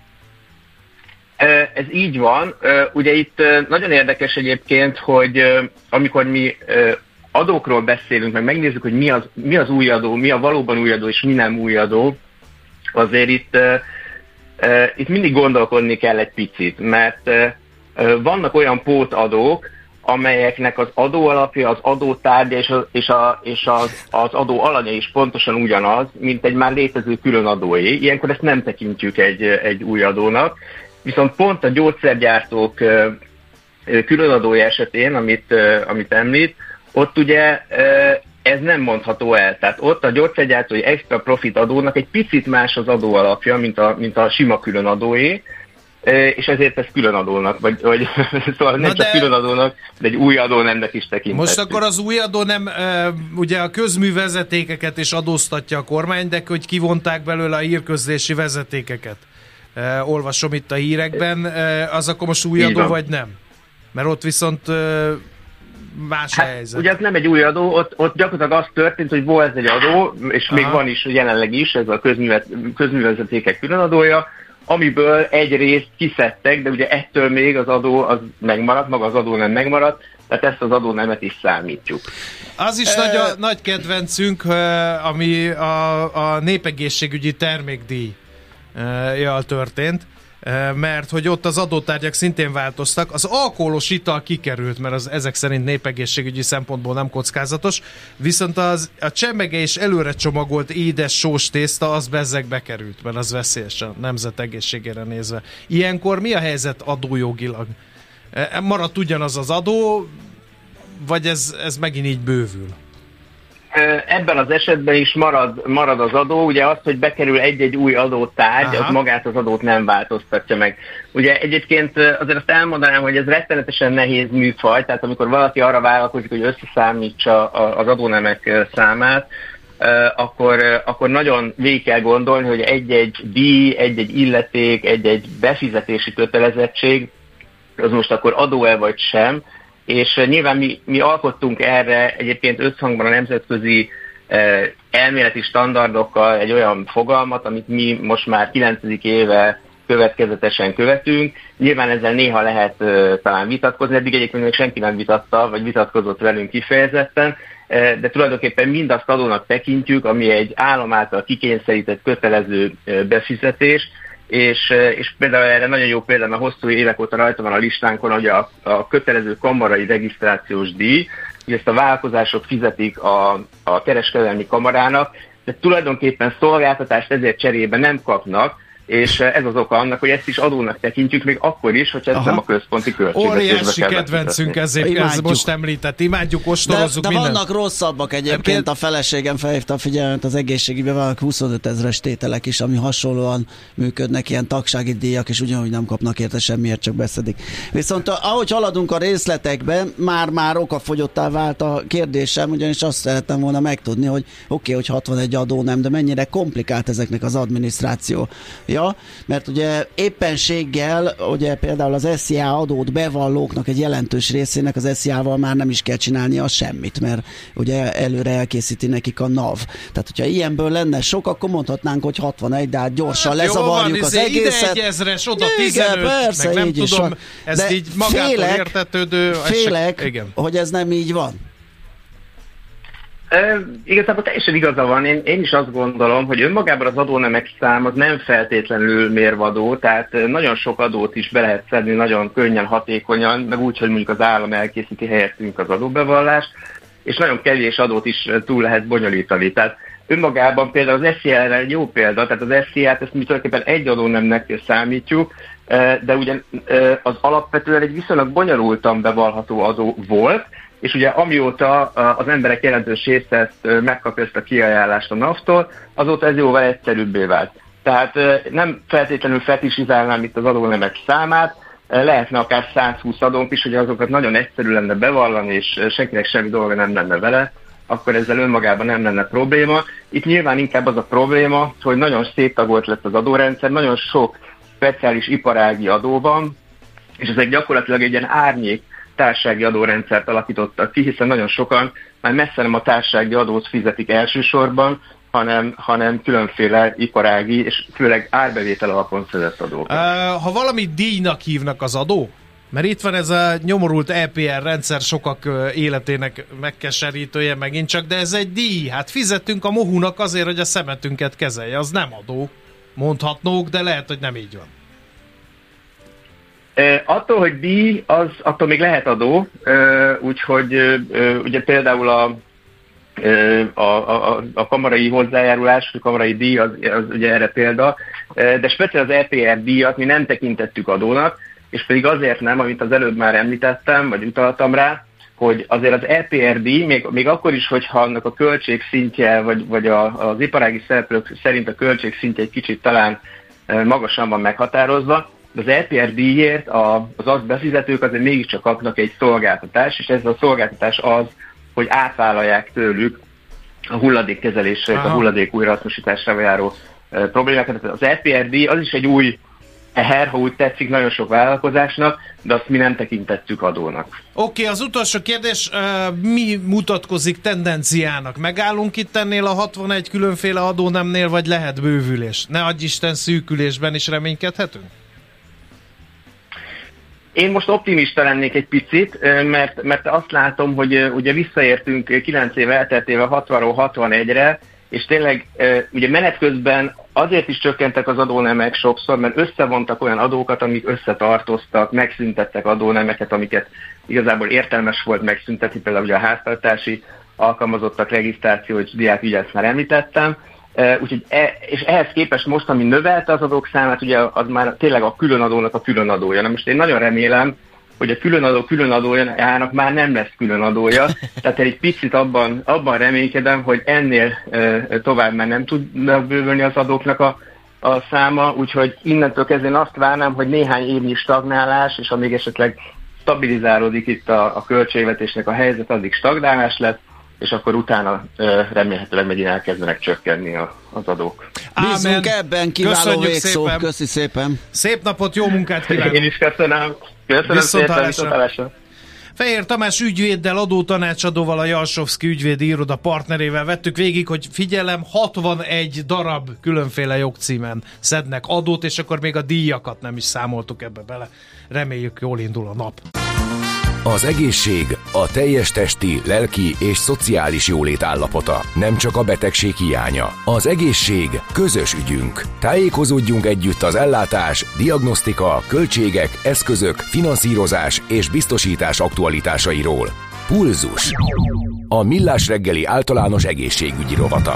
Ez így van. Ugye itt nagyon érdekes egyébként, hogy amikor mi adókról beszélünk, meg megnézzük, hogy mi az, mi az új adó, mi a valóban új adó, és mi nem új adó, azért itt, itt mindig gondolkodni kell egy picit, mert vannak olyan pótadók, amelyeknek az adóalapja, az adótárgya és, a, és, a, és az, az adó alanya is pontosan ugyanaz, mint egy már létező külön adóé. Ilyenkor ezt nem tekintjük egy, egy új adónak. Viszont pont a gyógyszergyártók különadója esetén, amit, amit említ, ott ugye ez nem mondható el. Tehát ott a gyógyszergyártói extra profit adónak egy picit más az adó alapja, mint a, mint a sima különadóé, és ezért ez különadónak, vagy, vagy szóval nem csak különadónak, de egy új adónemnek is tekintettük. Most akkor az új adó nem, ugye a közművezetékeket is adóztatja a kormány, de hogy kivonták belőle a hírközlési vezetékeket. Uh, olvasom itt a hírekben, uh, az akkor most új adó, vagy nem? Mert ott viszont uh, más hát, a helyzet. Ugye ez nem egy új adó, ott, ott gyakorlatilag az történt, hogy volt egy adó, és Aha. még van is jelenleg is, ez a közművet, közművezetékek különadója, amiből egy részt kiszedtek, de ugye ettől még az adó az megmaradt, maga az adó nem megmaradt, tehát ezt az adónemet is számítjuk. Az is e... nagy, a, nagy kedvencünk, ami a, a népegészségügyi termékdíj jól történt. mert hogy ott az adótárgyak szintén változtak. Az alkoholos ital kikerült, mert az ezek szerint népegészségügyi szempontból nem kockázatos, viszont az, a csemege és előre csomagolt édes sós tészta az bezzeg bekerült, mert az veszélyes a nemzet egészségére nézve. Ilyenkor mi a helyzet adójogilag? Maradt ugyanaz az adó, vagy ez, ez megint így bővül? Ebben az esetben is marad, marad az adó, ugye az, hogy bekerül egy-egy új adótárgy, Aha. az magát az adót nem változtatja meg. Ugye egyébként azért azt elmondanám, hogy ez rettenetesen nehéz műfaj, tehát amikor valaki arra vállalkozik, hogy összeszámítsa az adónemek számát, akkor, akkor nagyon végig kell gondolni, hogy egy-egy díj, egy-egy illeték, egy-egy befizetési kötelezettség, az most akkor adó-e vagy sem, és nyilván mi, mi alkottunk erre egyébként összhangban a nemzetközi eh, elméleti standardokkal egy olyan fogalmat, amit mi most már kilencedik éve következetesen követünk. Nyilván ezzel néha lehet eh, talán vitatkozni, eddig egyébként még senki nem vitatta, vagy vitatkozott velünk kifejezetten, eh, de tulajdonképpen mindazt adónak tekintjük, ami egy állam által kikényszerített kötelező eh, befizetés, És, és például erre nagyon jó példa, mert hosszú évek óta rajta van a listánkon, hogy a, a kötelező kamarai regisztrációs díj, hogy ezt a vállalkozások fizetik a, a kereskedelmi kamarának, de tulajdonképpen szolgáltatást ezért cserébe nem kapnak, és ez az oka annak, hogy ezt is adónak tekintjük, még akkor is, hogyha ezt nem a központi költségvetésbe kell. Óriási kedvencünk ezért, ez most említett, imádjuk, ostorozzuk de, de minden. vannak rosszabbak egyébként, a feleségem felhívta a figyelmet az egészségügyben, vannak huszonöt ezres tételek is, ami hasonlóan működnek, ilyen tagsági díjak, és ugyanúgy nem kapnak érte semmiért, csak beszedik. Viszont ahogy haladunk a részletekben, már-már okafogyottá vált a kérdésem, ugyanis azt szerettem volna megtudni, hogy oké, okay, hogy hatvanegy adó nem, de mennyire komplikált ezeknek az adminisztráció. Ja, mert ugye éppenséggel, ugye például az es zé á adót bevallóknak egy jelentős részének az es zé á-val már nem is kell csinálnia semmit, mert ugye előre elkészíti nekik a NAV. Tehát, hogyha ilyenből lenne sok, akkor mondhatnánk, hogy hatvanegy, de hát gyorsan hát lezavarjuk van, az egészet. Ide egy ezres, oda tizenöt, persze, meg nem így tudom, van. ezt de így magától félek, értetődő. Félek, igen. hogy ez nem így van. E, igazából teljesen igaza van. Én, én is azt gondolom, hogy önmagában az adónemek szám az nem feltétlenül mérvadó, tehát nagyon sok adót is be lehet szedni nagyon könnyen, hatékonyan, meg úgy, hogy mondjuk az állam elkészíti helyettünk az adóbevallást, és nagyon kevés adót is túl lehet bonyolítani. Tehát önmagában például az es zé á-re egy jó példa, tehát az es zé á-t ezt mi tulajdonképpen egy adónemnek számítjuk, de ugyan az alapvetően egy viszonylag bonyolultan bevallható adó volt, és ugye amióta az emberek jelentős része ezt megkapja ezt a kiajánlást a NAV-tól, azóta ez jóval egyszerűbbé vált. Tehát nem feltétlenül fetisizálnám itt az adónemek számát, lehetne akár százhúsz adónk is, hogy azokat nagyon egyszerű lenne bevallani, és senkinek semmi dolga nem lenne vele, akkor ezzel önmagában nem lenne probléma. Itt nyilván inkább az a probléma, hogy nagyon széttagolt lett az adórendszer, nagyon sok speciális iparági adó van, és ezek gyakorlatilag egy ilyen árnyék társasági adórendszert alakítottak ki, hiszen nagyon sokan már messze nem a társasági adót fizetik elsősorban, hanem, hanem különféle iparági és főleg árbevétel alapon szedett adók. Uh, ha valami díjnak hívnak az adó? Mert itt van ez a nyomorult é pé er rendszer sokak életének megkeserítője megint csak, de ez egy díj. Hát fizettünk a mohúnak azért, hogy a szemetünket kezelje. Az nem adó. Mondhatnók, de lehet, hogy nem így van. Uh, attól, hogy díj, az attól még lehet adó, uh, úgyhogy uh, ugye például a, uh, a, a, a kamarai hozzájárulás, a kamarai díj az, az ugye erre példa, uh, de speciál az é pé er díjat mi nem tekintettük adónak, és pedig azért nem, amit az előbb már említettem, vagy utaltam rá, hogy azért az é pé er díj, még, még akkor is, hogyha annak a költségszintje, vagy, vagy a, az iparági szereplők szerint a költségszintje egy kicsit talán uh, magasan van meghatározva, de az é pé er díjért az azt befizetők azért mégiscsak kapnak egy szolgáltatást, és ez a szolgáltatás az, hogy átvállalják tőlük a hulladékkezelésre, a hulladék újrahasznosításra járó e, problémákat. Az é pé er díj az is egy új eher, ha úgy tetszik, nagyon sok vállalkozásnak, de azt mi nem tekintettük adónak. Oké, okay, az utolsó kérdés, uh, mi mutatkozik tendenciának? Megállunk itt ennél a hatvanegy különféle adónemnél, vagy lehet bővülés? Ne adj Isten, szűkülésben is reménykedhetünk? Én most optimista lennék egy picit, mert, mert azt látom, hogy ugye visszaértünk kilenc év elteltével hatvanról hatvanegyre, és tényleg ugye menet közben azért is csökkentek az adónemek sokszor, mert összevontak olyan adókat, amik összetartoztak, megszüntettek adónemeket, amiket igazából értelmes volt megszüntetni, például ugye a háztartási alkalmazottak regisztráció és diákügy, ezt már említettem. Úgyhogy e, és ehhez képest most, ami növelte az adók számát, ugye az már tényleg a különadónak a különadója. Na most én nagyon remélem, hogy a különadó különadójának már nem lesz különadója, tehát egy picit abban, abban reménykedem, hogy ennél e, tovább már nem tudnak bővülni az adóknak a, a száma, úgyhogy innentől kezdve azt várnám, hogy néhány évnyi stagnálás, és amíg esetleg stabilizálódik itt a, a költségvetésnek a helyzet, addig stagnálás lesz, és akkor utána uh, remélhetőleg megint elkezdenek csökkenni a, az adók. Bízunk ebben, kiváló végszó. Köszi szépen. Szép napot, jó munkát kívánok. Én is köszönöm. Köszönöm szépen, viszontlátásra. Fejér Tamás ügyvéddel, adótanácsadóval, a Jalsovszky ügyvédi iroda partnerével vettük végig, hogy figyelem, hatvanegy darab különféle jogcímen szednek adót, és akkor még a díjakat nem is számoltuk ebbe bele. Reméljük, jól indul a nap. Az egészség a teljes testi, lelki és szociális jólét állapota, nem csak a betegség hiánya. Az egészség közös ügyünk. Tájékozódjunk együtt az ellátás, diagnosztika, költségek, eszközök, finanszírozás és biztosítás aktualitásairól. Pulzus. A Millás reggeli általános egészségügyi rovata.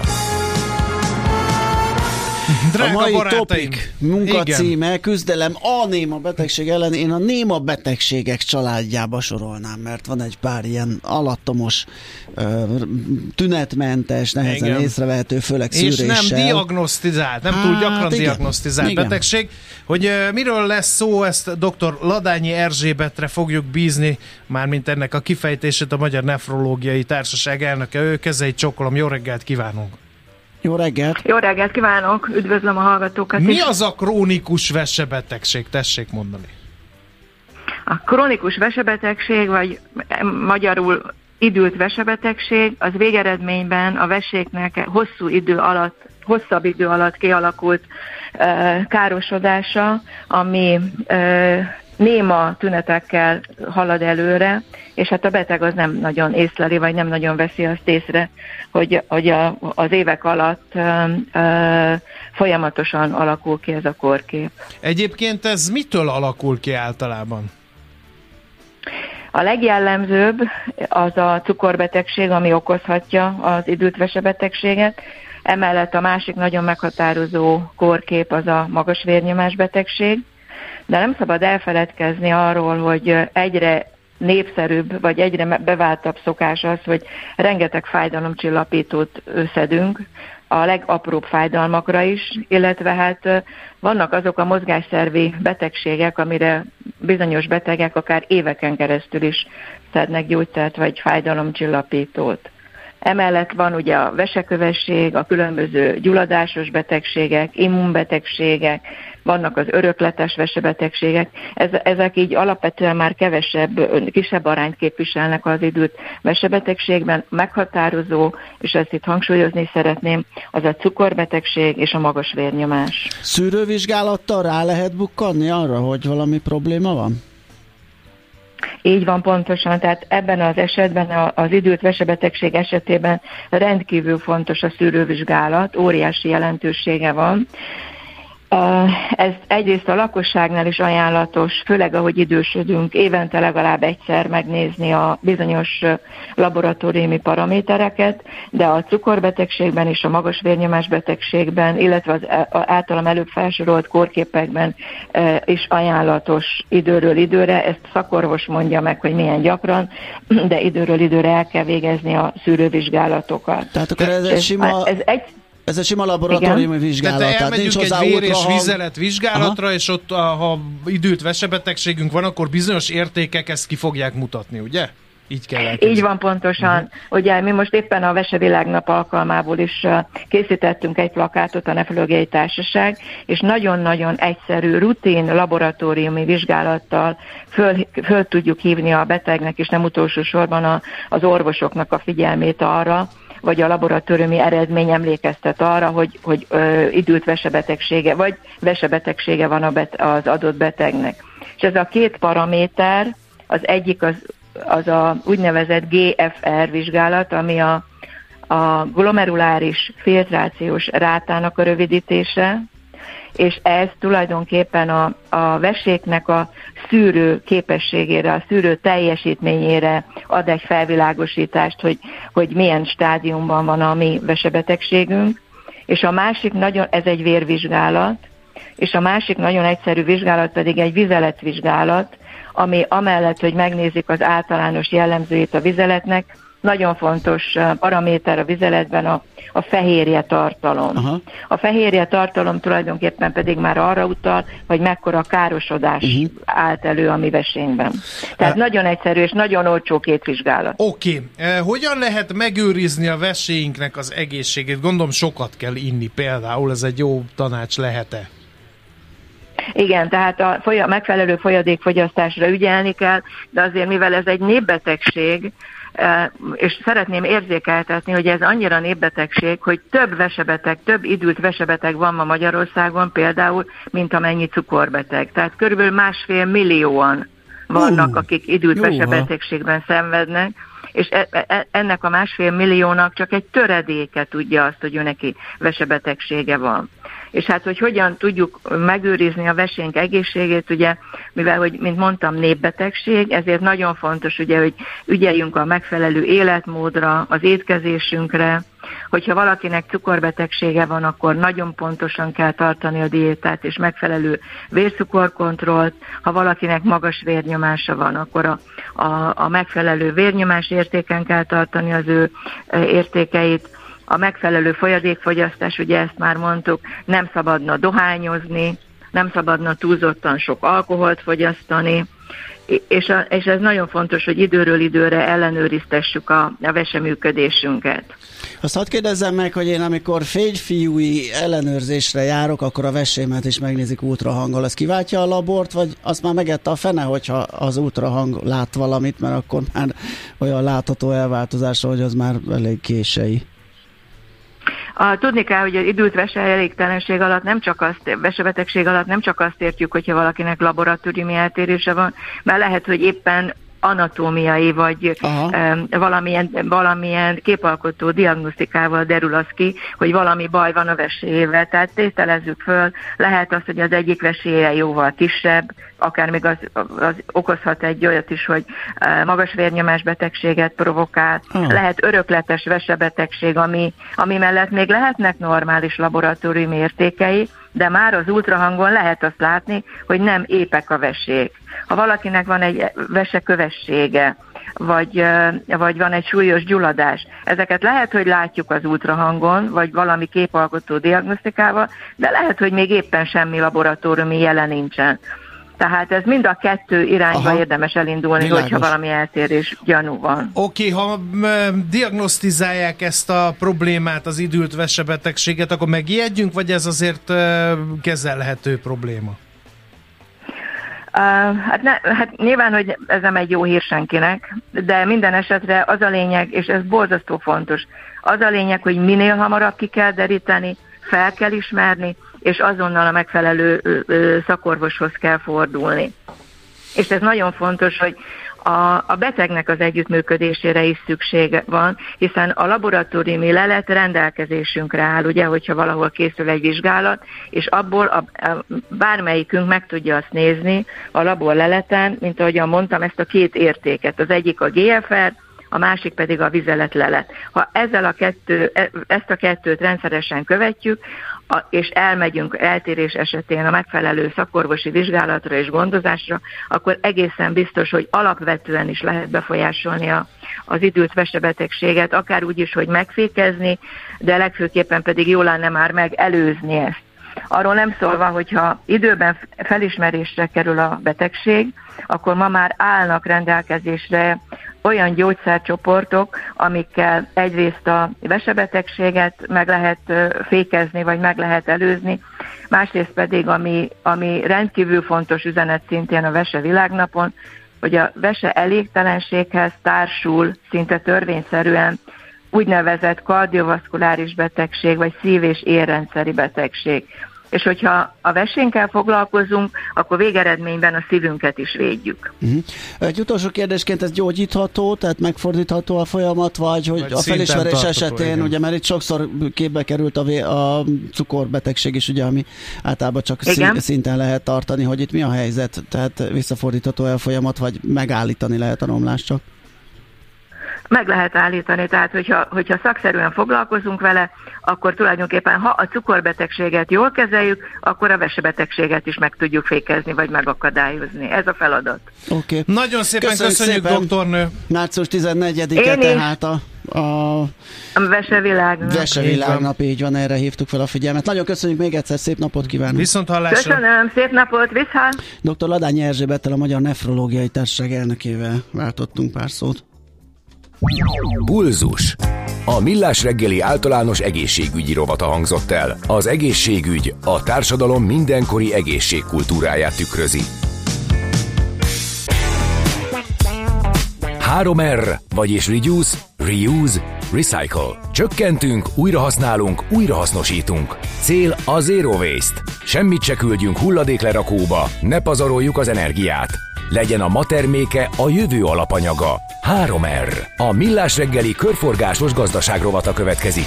Drága a mai barátaim, topik munkacíme, küzdelem a néma betegség ellen. Én a néma betegségek családjába sorolnám, mert van egy pár ilyen alattomos, tünetmentes, nehezen igen. észrevehető, főleg szűréssel. És nem diagnosztizált, nem hát, túl gyakran igen. diagnosztizált igen. betegség. Hogy uh, miről lesz szó, ezt dr. Ladányi Erzsébetre fogjuk bízni, mármint ennek a kifejtését a Magyar Nefrológiai Társaság elnöke. Ő kezeit csókolom, jó reggelt kívánunk! Jó reggelt! Jó reggelt kívánok! Üdvözlöm a hallgatókat! Mi is. az a krónikus vesebetegség? Tessék mondani! A krónikus vesebetegség, vagy magyarul idült vesebetegség, az végeredményben a veséknek hosszú idő alatt, hosszabb idő alatt kialakult uh, károsodása, ami uh, néma tünetekkel halad előre, és hát a beteg az nem nagyon észleli, vagy nem nagyon veszi azt észre, hogy, hogy a, az évek alatt ö, ö, folyamatosan alakul ki ez a kórkép. Egyébként ez mitől alakul ki általában? A legjellemzőbb az a cukorbetegség, ami okozhatja az idült vesebetegséget. Emellett a másik nagyon meghatározó kórkép az a magas vérnyomás betegség, de nem szabad elfeledkezni arról, hogy egyre népszerűbb, vagy egyre beváltabb szokás az, hogy rengeteg fájdalomcsillapítót szedünk, a legapróbb fájdalmakra is, illetve hát vannak azok a mozgásszervi betegségek, amire bizonyos betegek akár éveken keresztül is szednek gyógyszert vagy fájdalomcsillapítót. Emellett van ugye a vesekövesség, a különböző gyulladásos betegségek, immunbetegségek, vannak az örökletes vesebetegségek. Ezek így alapvetően már kevesebb, kisebb arányt képviselnek az idült vesebetegségben. Meghatározó, és ezt itt hangsúlyozni szeretném, az a cukorbetegség és a magas vérnyomás. Szűrővizsgálattal rá lehet bukkanni arra, hogy valami probléma van? Így van pontosan, tehát ebben az esetben, az idült vesebetegség esetében rendkívül fontos a szűrővizsgálat, óriási jelentősége van. Ez egyrészt a lakosságnál is ajánlatos, főleg ahogy idősödünk, évente legalább egyszer megnézni a bizonyos laboratóriumi paramétereket, de a cukorbetegségben és a magas vérnyomás betegségben, illetve az általam előbb felsorolt kórképekben is ajánlatos időről időre. Ezt szakorvos mondja meg, hogy milyen gyakran, de időről időre el kell végezni a szűrővizsgálatokat. Tehát akkor ez, ez, sima... ez egy Ez egy sima laboratóriumi vizsgálat. Tehát elmegyünk egy vér és vizelet vizsgálatra, aha. és ott, ha időt vesebetegségünk van, akkor bizonyos értékek ezt ki fogják mutatni, ugye? Így kell elkezdeni. Így van pontosan. Uh-huh. Ugye mi most éppen a Vesevilágnap alkalmából is készítettünk egy plakátot a Nefrológiai Társaság, és nagyon-nagyon egyszerű, rutin laboratóriumi vizsgálattal föl, föl tudjuk hívni a betegnek, és nem utolsó sorban a, az orvosoknak a figyelmét arra, vagy a laboratóriumi eredmény emlékeztet arra, hogy, hogy ö, idült vesebetegsége, vagy vesebetegsége van a bet, az adott betegnek. És ez a két paraméter, az egyik az, az a úgynevezett gé ef er vizsgálat, ami a, a glomeruláris filtrációs rátának a rövidítése, és ez tulajdonképpen a, a veséknek a szűrő képességére, a szűrő teljesítményére ad egy felvilágosítást, hogy, hogy milyen stádiumban van a mi vesebetegségünk. És a másik nagyon, ez egy vérvizsgálat, és a másik nagyon egyszerű vizsgálat pedig egy vizeletvizsgálat, ami amellett, hogy megnézik az általános jellemzőjét a vizeletnek, nagyon fontos paraméter a vizeletben a, a fehérje tartalom. Aha. A fehérje tartalom tulajdonképpen pedig már arra utal, hogy mekkora károsodás uh-huh. állt elő a mi vesénkben. Tehát uh, nagyon egyszerű és nagyon olcsó két vizsgálat. Oké. Okay. Hogyan lehet megőrizni a veséinknek az egészségét? Gondolom sokat kell inni például, ez egy jó tanács lehet-e? Igen, tehát a folya, megfelelő folyadékfogyasztásra ügyelni kell, de azért mivel ez egy népbetegség, és szeretném érzékeltetni, hogy ez annyira népbetegség, hogy több vesebeteg, több idült vesebeteg van ma Magyarországon például, mint amennyi cukorbeteg. Tehát körülbelül másfél millióan vannak, uh, akik idült vesebetegségben szenvednek, és ennek a másfél milliónak csak egy töredéke tudja azt, hogy ő neki vesebetegsége van. És hát, hogy hogyan tudjuk megőrizni a vesénk egészségét, ugye, mivel, hogy, mint mondtam, népbetegség, ezért nagyon fontos, ugye, hogy ügyeljünk a megfelelő életmódra, az étkezésünkre, hogyha valakinek cukorbetegsége van, akkor nagyon pontosan kell tartani a diétát és megfelelő vércukorkontrollt, ha valakinek magas vérnyomása van, akkor a, a, a megfelelő vérnyomás értéken kell tartani az ő értékeit, a megfelelő folyadékfogyasztás, ugye ezt már mondtuk, nem szabadna dohányozni, nem szabadna túlzottan sok alkoholt fogyasztani, és, a, és ez nagyon fontos, hogy időről időre ellenőriztessük a, a veseműködésünket. Azt hadd kérdezzem meg, hogy én amikor férfiúi ellenőrzésre járok, akkor a vesémet is megnézik ultrahanggal. Ez kiváltja a labort, vagy azt már megette a fene, hogyha az ultrahang lát valamit, mert akkor már olyan látható elváltozás, hogy az már elég késői. A, tudni kell, hogy az idült veseelégtelenség alatt nem csak azt, vesebetegség alatt nem csak azt értjük, hogyha valakinek laboratóriumi eltérése van, mert lehet, hogy éppen anatómiai vagy um, valamilyen, valamilyen képalkotó diagnosztikával derül az ki, hogy valami baj van a veséjével. Tehát tételezzük föl, lehet az, hogy az egyik veséje jóval kisebb, akár még az, az okozhat egy olyat is, hogy uh, magas vérnyomás betegséget provokál. Uh. Lehet örökletes vesebetegség, ami, ami mellett még lehetnek normális laboratóriumi értékei, de már az ultrahangon lehet azt látni, hogy nem épek a vesék. Ha valakinek van egy vesekövessége, vagy, vagy van egy súlyos gyulladás, ezeket lehet, hogy látjuk az ultrahangon, vagy valami képalkotó diagnosztikával, de lehet, hogy még éppen semmi laboratóriumi jele nincsen. Tehát ez mind a kettő irányba Aha. érdemes elindulni, Világos. hogyha valami eltérés gyanú van. Oké, okay, ha diagnosztizálják ezt a problémát, az idült vesebetegséget, akkor megijedjünk, vagy ez azért uh, kezelhető probléma? Uh, hát, ne, hát nyilván, hogy ez nem egy jó hír senkinek, de minden esetre az a lényeg, és ez borzasztó fontos, az a lényeg, hogy minél hamarabb ki kell deríteni, fel kell ismerni, és azonnal a megfelelő ö, ö, szakorvoshoz kell fordulni. És ez nagyon fontos, hogy a, a betegnek az együttműködésére is szükség van, hiszen a laboratóriumi lelet rendelkezésünkre áll, ugye, hogyha valahol készül egy vizsgálat, és abból a, a, bármelyikünk meg tudja azt nézni a labor leleten, mint ahogyan mondtam, ezt a két értéket. Az egyik a gé ef er, a másik pedig a vizeletlelet. Ha ezzel a kettő, ezt a kettőt rendszeresen követjük, a, és elmegyünk eltérés esetén a megfelelő szakorvosi vizsgálatra és gondozásra, akkor egészen biztos, hogy alapvetően is lehet befolyásolni a, az idült vesebetegséget, akár úgy is, hogy megfékezni, de legfőképpen pedig jól lenne már megelőzni ezt. Arról nem szólva, hogyha időben felismerésre kerül a betegség, akkor ma már állnak rendelkezésre olyan gyógyszercsoportok, amikkel egyrészt a vesebetegséget meg lehet fékezni, vagy meg lehet előzni, másrészt pedig, ami, ami rendkívül fontos üzenet szintén a Vese Világnapon, hogy a vese elégtelenséghez társul szinte törvényszerűen úgynevezett kardiovaszkuláris betegség, vagy szív- és érrendszeri betegség. és hogyha a vesénkkel foglalkozunk, akkor végeredményben a szívünket is védjük. Uh-huh. Egy utolsó kérdésként, ez gyógyítható, tehát megfordítható a folyamat, vagy hogy vagy a felismerés esetén, igen. Ugye, mert itt sokszor képbe került a, vé- a cukorbetegség is, ugye, ami általában csak szín- szinten lehet tartani, hogy itt mi a helyzet, tehát visszafordítható a folyamat, vagy megállítani lehet a romlást csak? Meg lehet állítani, tehát hogyha, hogyha szakszerűen foglalkozunk vele, akkor tulajdonképpen, ha a cukorbetegséget jól kezeljük, akkor a vesebetegséget is meg tudjuk fékezni, vagy megakadályozni. Ez a feladat. Oké. Okay. Nagyon szépen köszönjük, köszönjük szépen, doktornő. március tizennegyedike tehát a, a, a Vesevilágnap. Vesevilágnap, így van, erre hívtuk fel a figyelmet. Nagyon köszönjük még egyszer, szép napot kívánunk. Viszont hallásra. Köszönöm, szép napot, vissza. doktor Ladányi Erzsébettel, a Magyar Nefrológiai Társaság elnökével váltottunk pár szót. Pulzus. A Millás reggeli általános egészségügyi rovata hangzott el. Az egészségügy a társadalom mindenkori egészségkultúráját tükrözi. három er, vagyis Reduce, Reuse, Recycle. Csökkentünk, újrahasználunk, újrahasznosítunk. Cél a Zero Waste. Semmit se küldjünk hulladéklerakóba, ne pazaroljuk az energiát. Legyen a ma terméke a jövő alapanyaga. három er. A Millás reggeli körforgásos gazdaságrovata következik.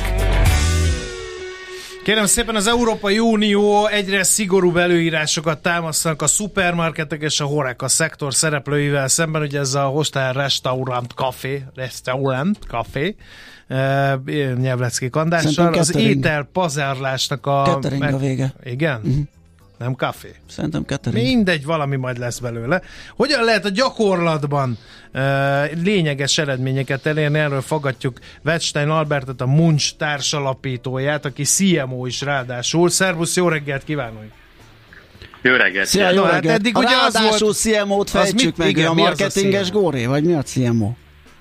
Kérem szépen, az Európai Unió egyre szigorúbb előírásokat támasztanak a szupermarketek és a HoReCa szektor szereplőivel szemben, ugye ez a Hostel Restaurant Café, Restaurant Café, e, nyelvleckék andással, az étel pazarlásnak a... Catering meg... a vége. Igen? Uh-huh. Nem kafé? Szerintem catering. Mindegy, valami majd lesz belőle. Hogyan lehet a gyakorlatban uh, lényeges eredményeket elérni? Erről fogadjuk Wettstein Albertet, a Munch társalapítóját, aki cé em o is ráadásul. Szervusz, jó reggelt kívánunk! Jó reggelt! Szia, jó reggelt! Hát eddig a ugye ráadásul az volt... cé em o-t fejtsük meg, igen, a marketinges góré, vagy mi a cé em o?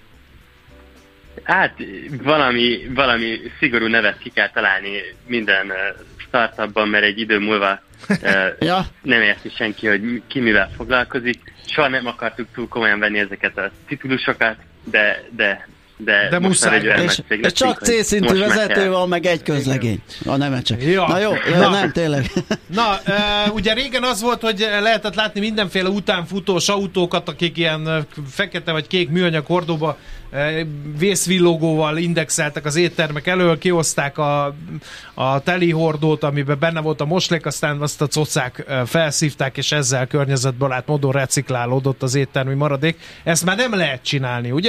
Hát valami, valami szigorú nevet ki kell találni minden startupban, mert egy idő múlva ja. nem érti senki, hogy ki mivel foglalkozik. Soha nem akartuk túl komolyan venni ezeket a titulusokat, de, de, de, de most már egy olyan és, és csak C-szintű vezető van, meg egy közlegény. A nemecsek. Ja. Na jó, na. nem tényleg. Na, uh, ugye régen az volt, hogy lehetett látni mindenféle utánfutós autókat, akik ilyen fekete vagy kék műanyag hordóba vészvillogóval indexeltek az éttermek elől, kihozták a, a teli hordót, amiben benne volt a moslék, aztán azt a cocák felszívták, és ezzel környezetbarát módon reciklálódott az éttermi maradék. Ezt már nem lehet csinálni, ugye?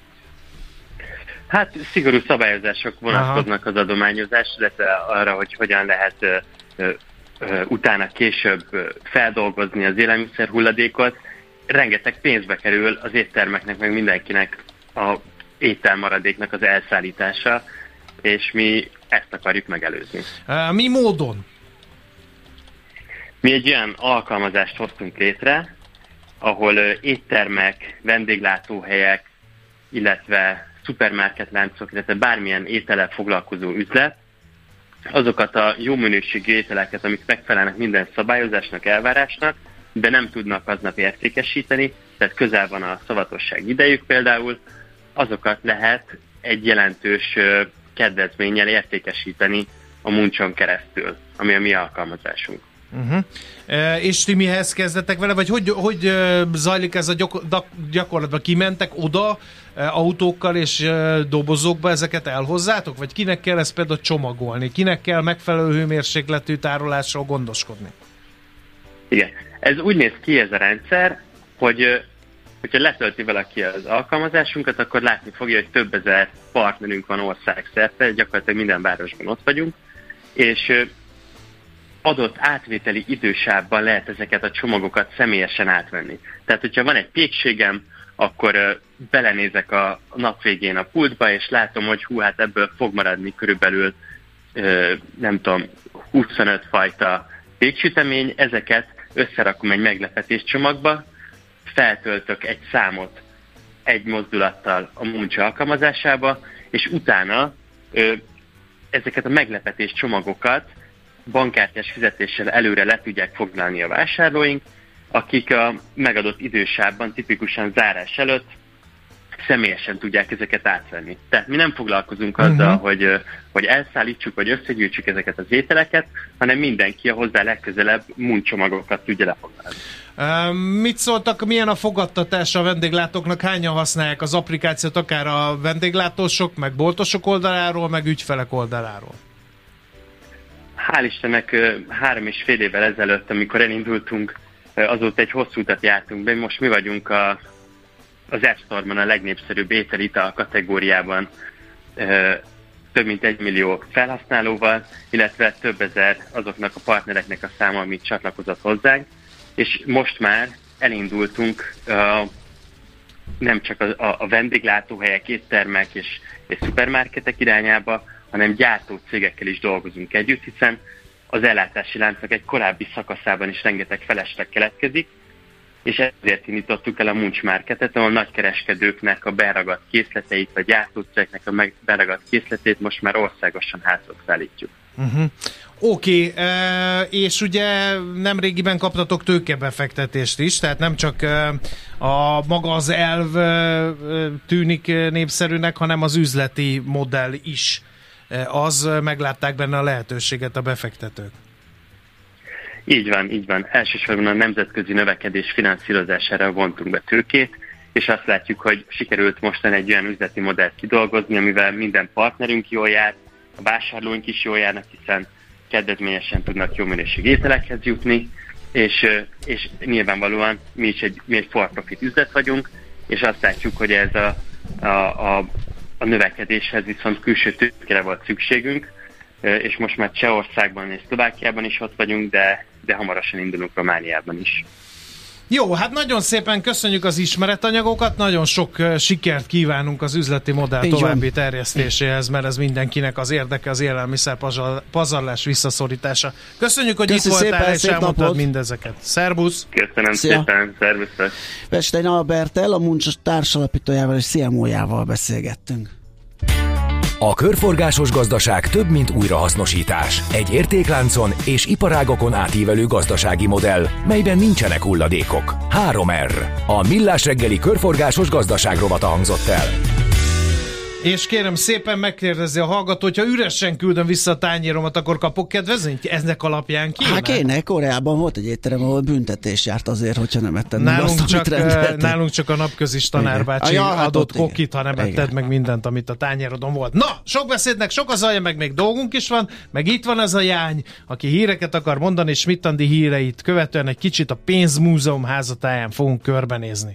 Hát szigorú szabályozások vonatkoznak az adományozásra, illetve arra, hogy hogyan lehet ö, ö, ö, utána később feldolgozni az élelmiszer hulladékot. Rengeteg pénzbe kerül az éttermeknek, meg mindenkinek a ételmaradéknak az elszállítása, és mi ezt akarjuk megelőzni. Mi módon? Mi egy olyan alkalmazást hoztunk létre, ahol éttermek, vendéglátóhelyek, illetve szupermarketláncok, illetve bármilyen étellel foglalkozó üzlet, azokat a jó minőségű ételeket, amik megfelelnek minden szabályozásnak, elvárásnak, de nem tudnak aznap értékesíteni, tehát közel van a szavatosság idejük például, azokat lehet egy jelentős kedvezménnyel értékesíteni a Munchon keresztül, ami a mi alkalmazásunk. Uh-huh. E, és ti mihez kezdetek vele, vagy hogy, hogy zajlik ez a gyakor- gyakorlatban? Kimentek oda e, autókkal és e, dobozokba, ezeket elhozzátok? Vagy kinek kell ezt például csomagolni? Kinek kell megfelelő hőmérsékletű tárolásról gondoskodni? Igen. Ez úgy néz ki ez a rendszer, hogy hogyha letölti valaki az alkalmazásunkat, akkor látni fogja, hogy több ezer partnerünk van országszerte, gyakorlatilag minden városban ott vagyunk, és adott átvételi idősávban lehet ezeket a csomagokat személyesen átvenni. Tehát, hogyha van egy pékségem, akkor belenézek a nap végén a pultba, és látom, hogy hú, hát ebből fog maradni körülbelül, nem tudom, huszonöt fajta péksütemény, ezeket összerakom egy meglepetés csomagba, feltöltök egy számot egy mozdulattal a Munch alkalmazásába, és utána ö, ezeket a meglepetés csomagokat bankkártyás fizetéssel előre le tudják foglalni a vásárlóink, akik a megadott idősávban, tipikusan zárás előtt személyesen tudják ezeket átvenni. Tehát mi nem foglalkozunk azzal, uh-huh. hogy, hogy elszállítsuk, vagy összegyűjtsük ezeket az ételeket, hanem mindenki a hozzá legközelebb muncsomagokat tudja lefoglalni. Uh, mit szóltak, milyen a fogadtatás a vendéglátóknak? Hányan használják az applikációt, akár a vendéglátósok, meg boltosok oldaláról, meg ügyfelek oldaláról? Hál' Istennek három és fél évvel ezelőtt, amikor elindultunk, azóta egy hosszú utat jártunk be. Most mi vagyunk a, az App Store-ban a legnépszerűbb étel-ital kategóriában több mint egy millió felhasználóval, illetve több ezer azoknak a partnereknek a száma, amit csatlakozott hozzánk. És most már elindultunk uh, nem csak a, a, a vendéglátóhelyek, éttermek és, és szupermarketek irányába, hanem gyártó cégekkel is dolgozunk együtt, hiszen az ellátási láncnak egy korábbi szakaszában is rengeteg felesleg keletkezik, és ezért indítottuk el a Munch Marketet, ahol nagykereskedőknek a beragadt készleteit, vagy gyártó cégeknek a beragadt készletét most már országosan házhoz szállítjuk. Uh-huh. Oké, okay, és ugye nemrégiben kaptatok tőkebefektetést is, tehát nem csak a maga az elv tűnik népszerűnek, hanem az üzleti modell is. Az meglátták benne a lehetőséget a befektetők. Így van, így van. Elsősorban a nemzetközi növekedés finanszírozására vontunk be tőkét, és azt látjuk, hogy sikerült mostan egy olyan üzleti modellt kidolgozni, amivel minden partnerünk jól jár, a vásárlóink is jól járnak, hiszen kedvezményesen tudnak jó minőségű ételekhez jutni, és, és nyilvánvalóan mi is egy, mi egy for-profit üzlet vagyunk, és azt látjuk, hogy ez a, a, a, a növekedéshez viszont külső tőkére volt szükségünk, és most már Csehországban és Szlovákiában is ott vagyunk, de, de hamarosan indulunk Romániában is. Jó, hát nagyon szépen köszönjük az ismeretanyagokat, nagyon sok sikert kívánunk az üzleti modell így további van. terjesztéséhez, mert ez mindenkinek az érdeke, az élelmiszer pazarlás visszaszorítása. Köszönjük, hogy Köszi itt voltál, szépen, és elmondtad mindezeket. Szerbusz! Köszönöm Szia. szépen, szervusztok! Vestein Alberttel, a Munch társalapítójával és cé em ó-jával beszélgettünk. A körforgásos gazdaság több, mint újrahasznosítás. Egy értékláncon és iparágokon átívelő gazdasági modell, melyben nincsenek hulladékok. három er. A Millás reggeli körforgásos gazdaság rovata hangzott el. És kérem szépen megkérdezi a hallgató, hogyha üresen küldöm vissza a tányéromat, akkor kapok kedvezményt? Eznek alapján kéne? Hát kéne, Koreában volt egy étterem, ahol büntetés járt azért, hogyha nem etted meg nálunk azt, csak, amit rendeltél. Nálunk csak a napközis tanárbácsi ja, hát adott kokit, ha nem etted igen. meg mindent, amit a tányérodon volt. Na, sok beszédnek sok az alja, meg még dolgunk is van, meg itt van ez a Jány, aki híreket akar mondani, és Schmidt Andi híreit követően egy kicsit a pénzmúzeum házatáján fogunk körbenézni.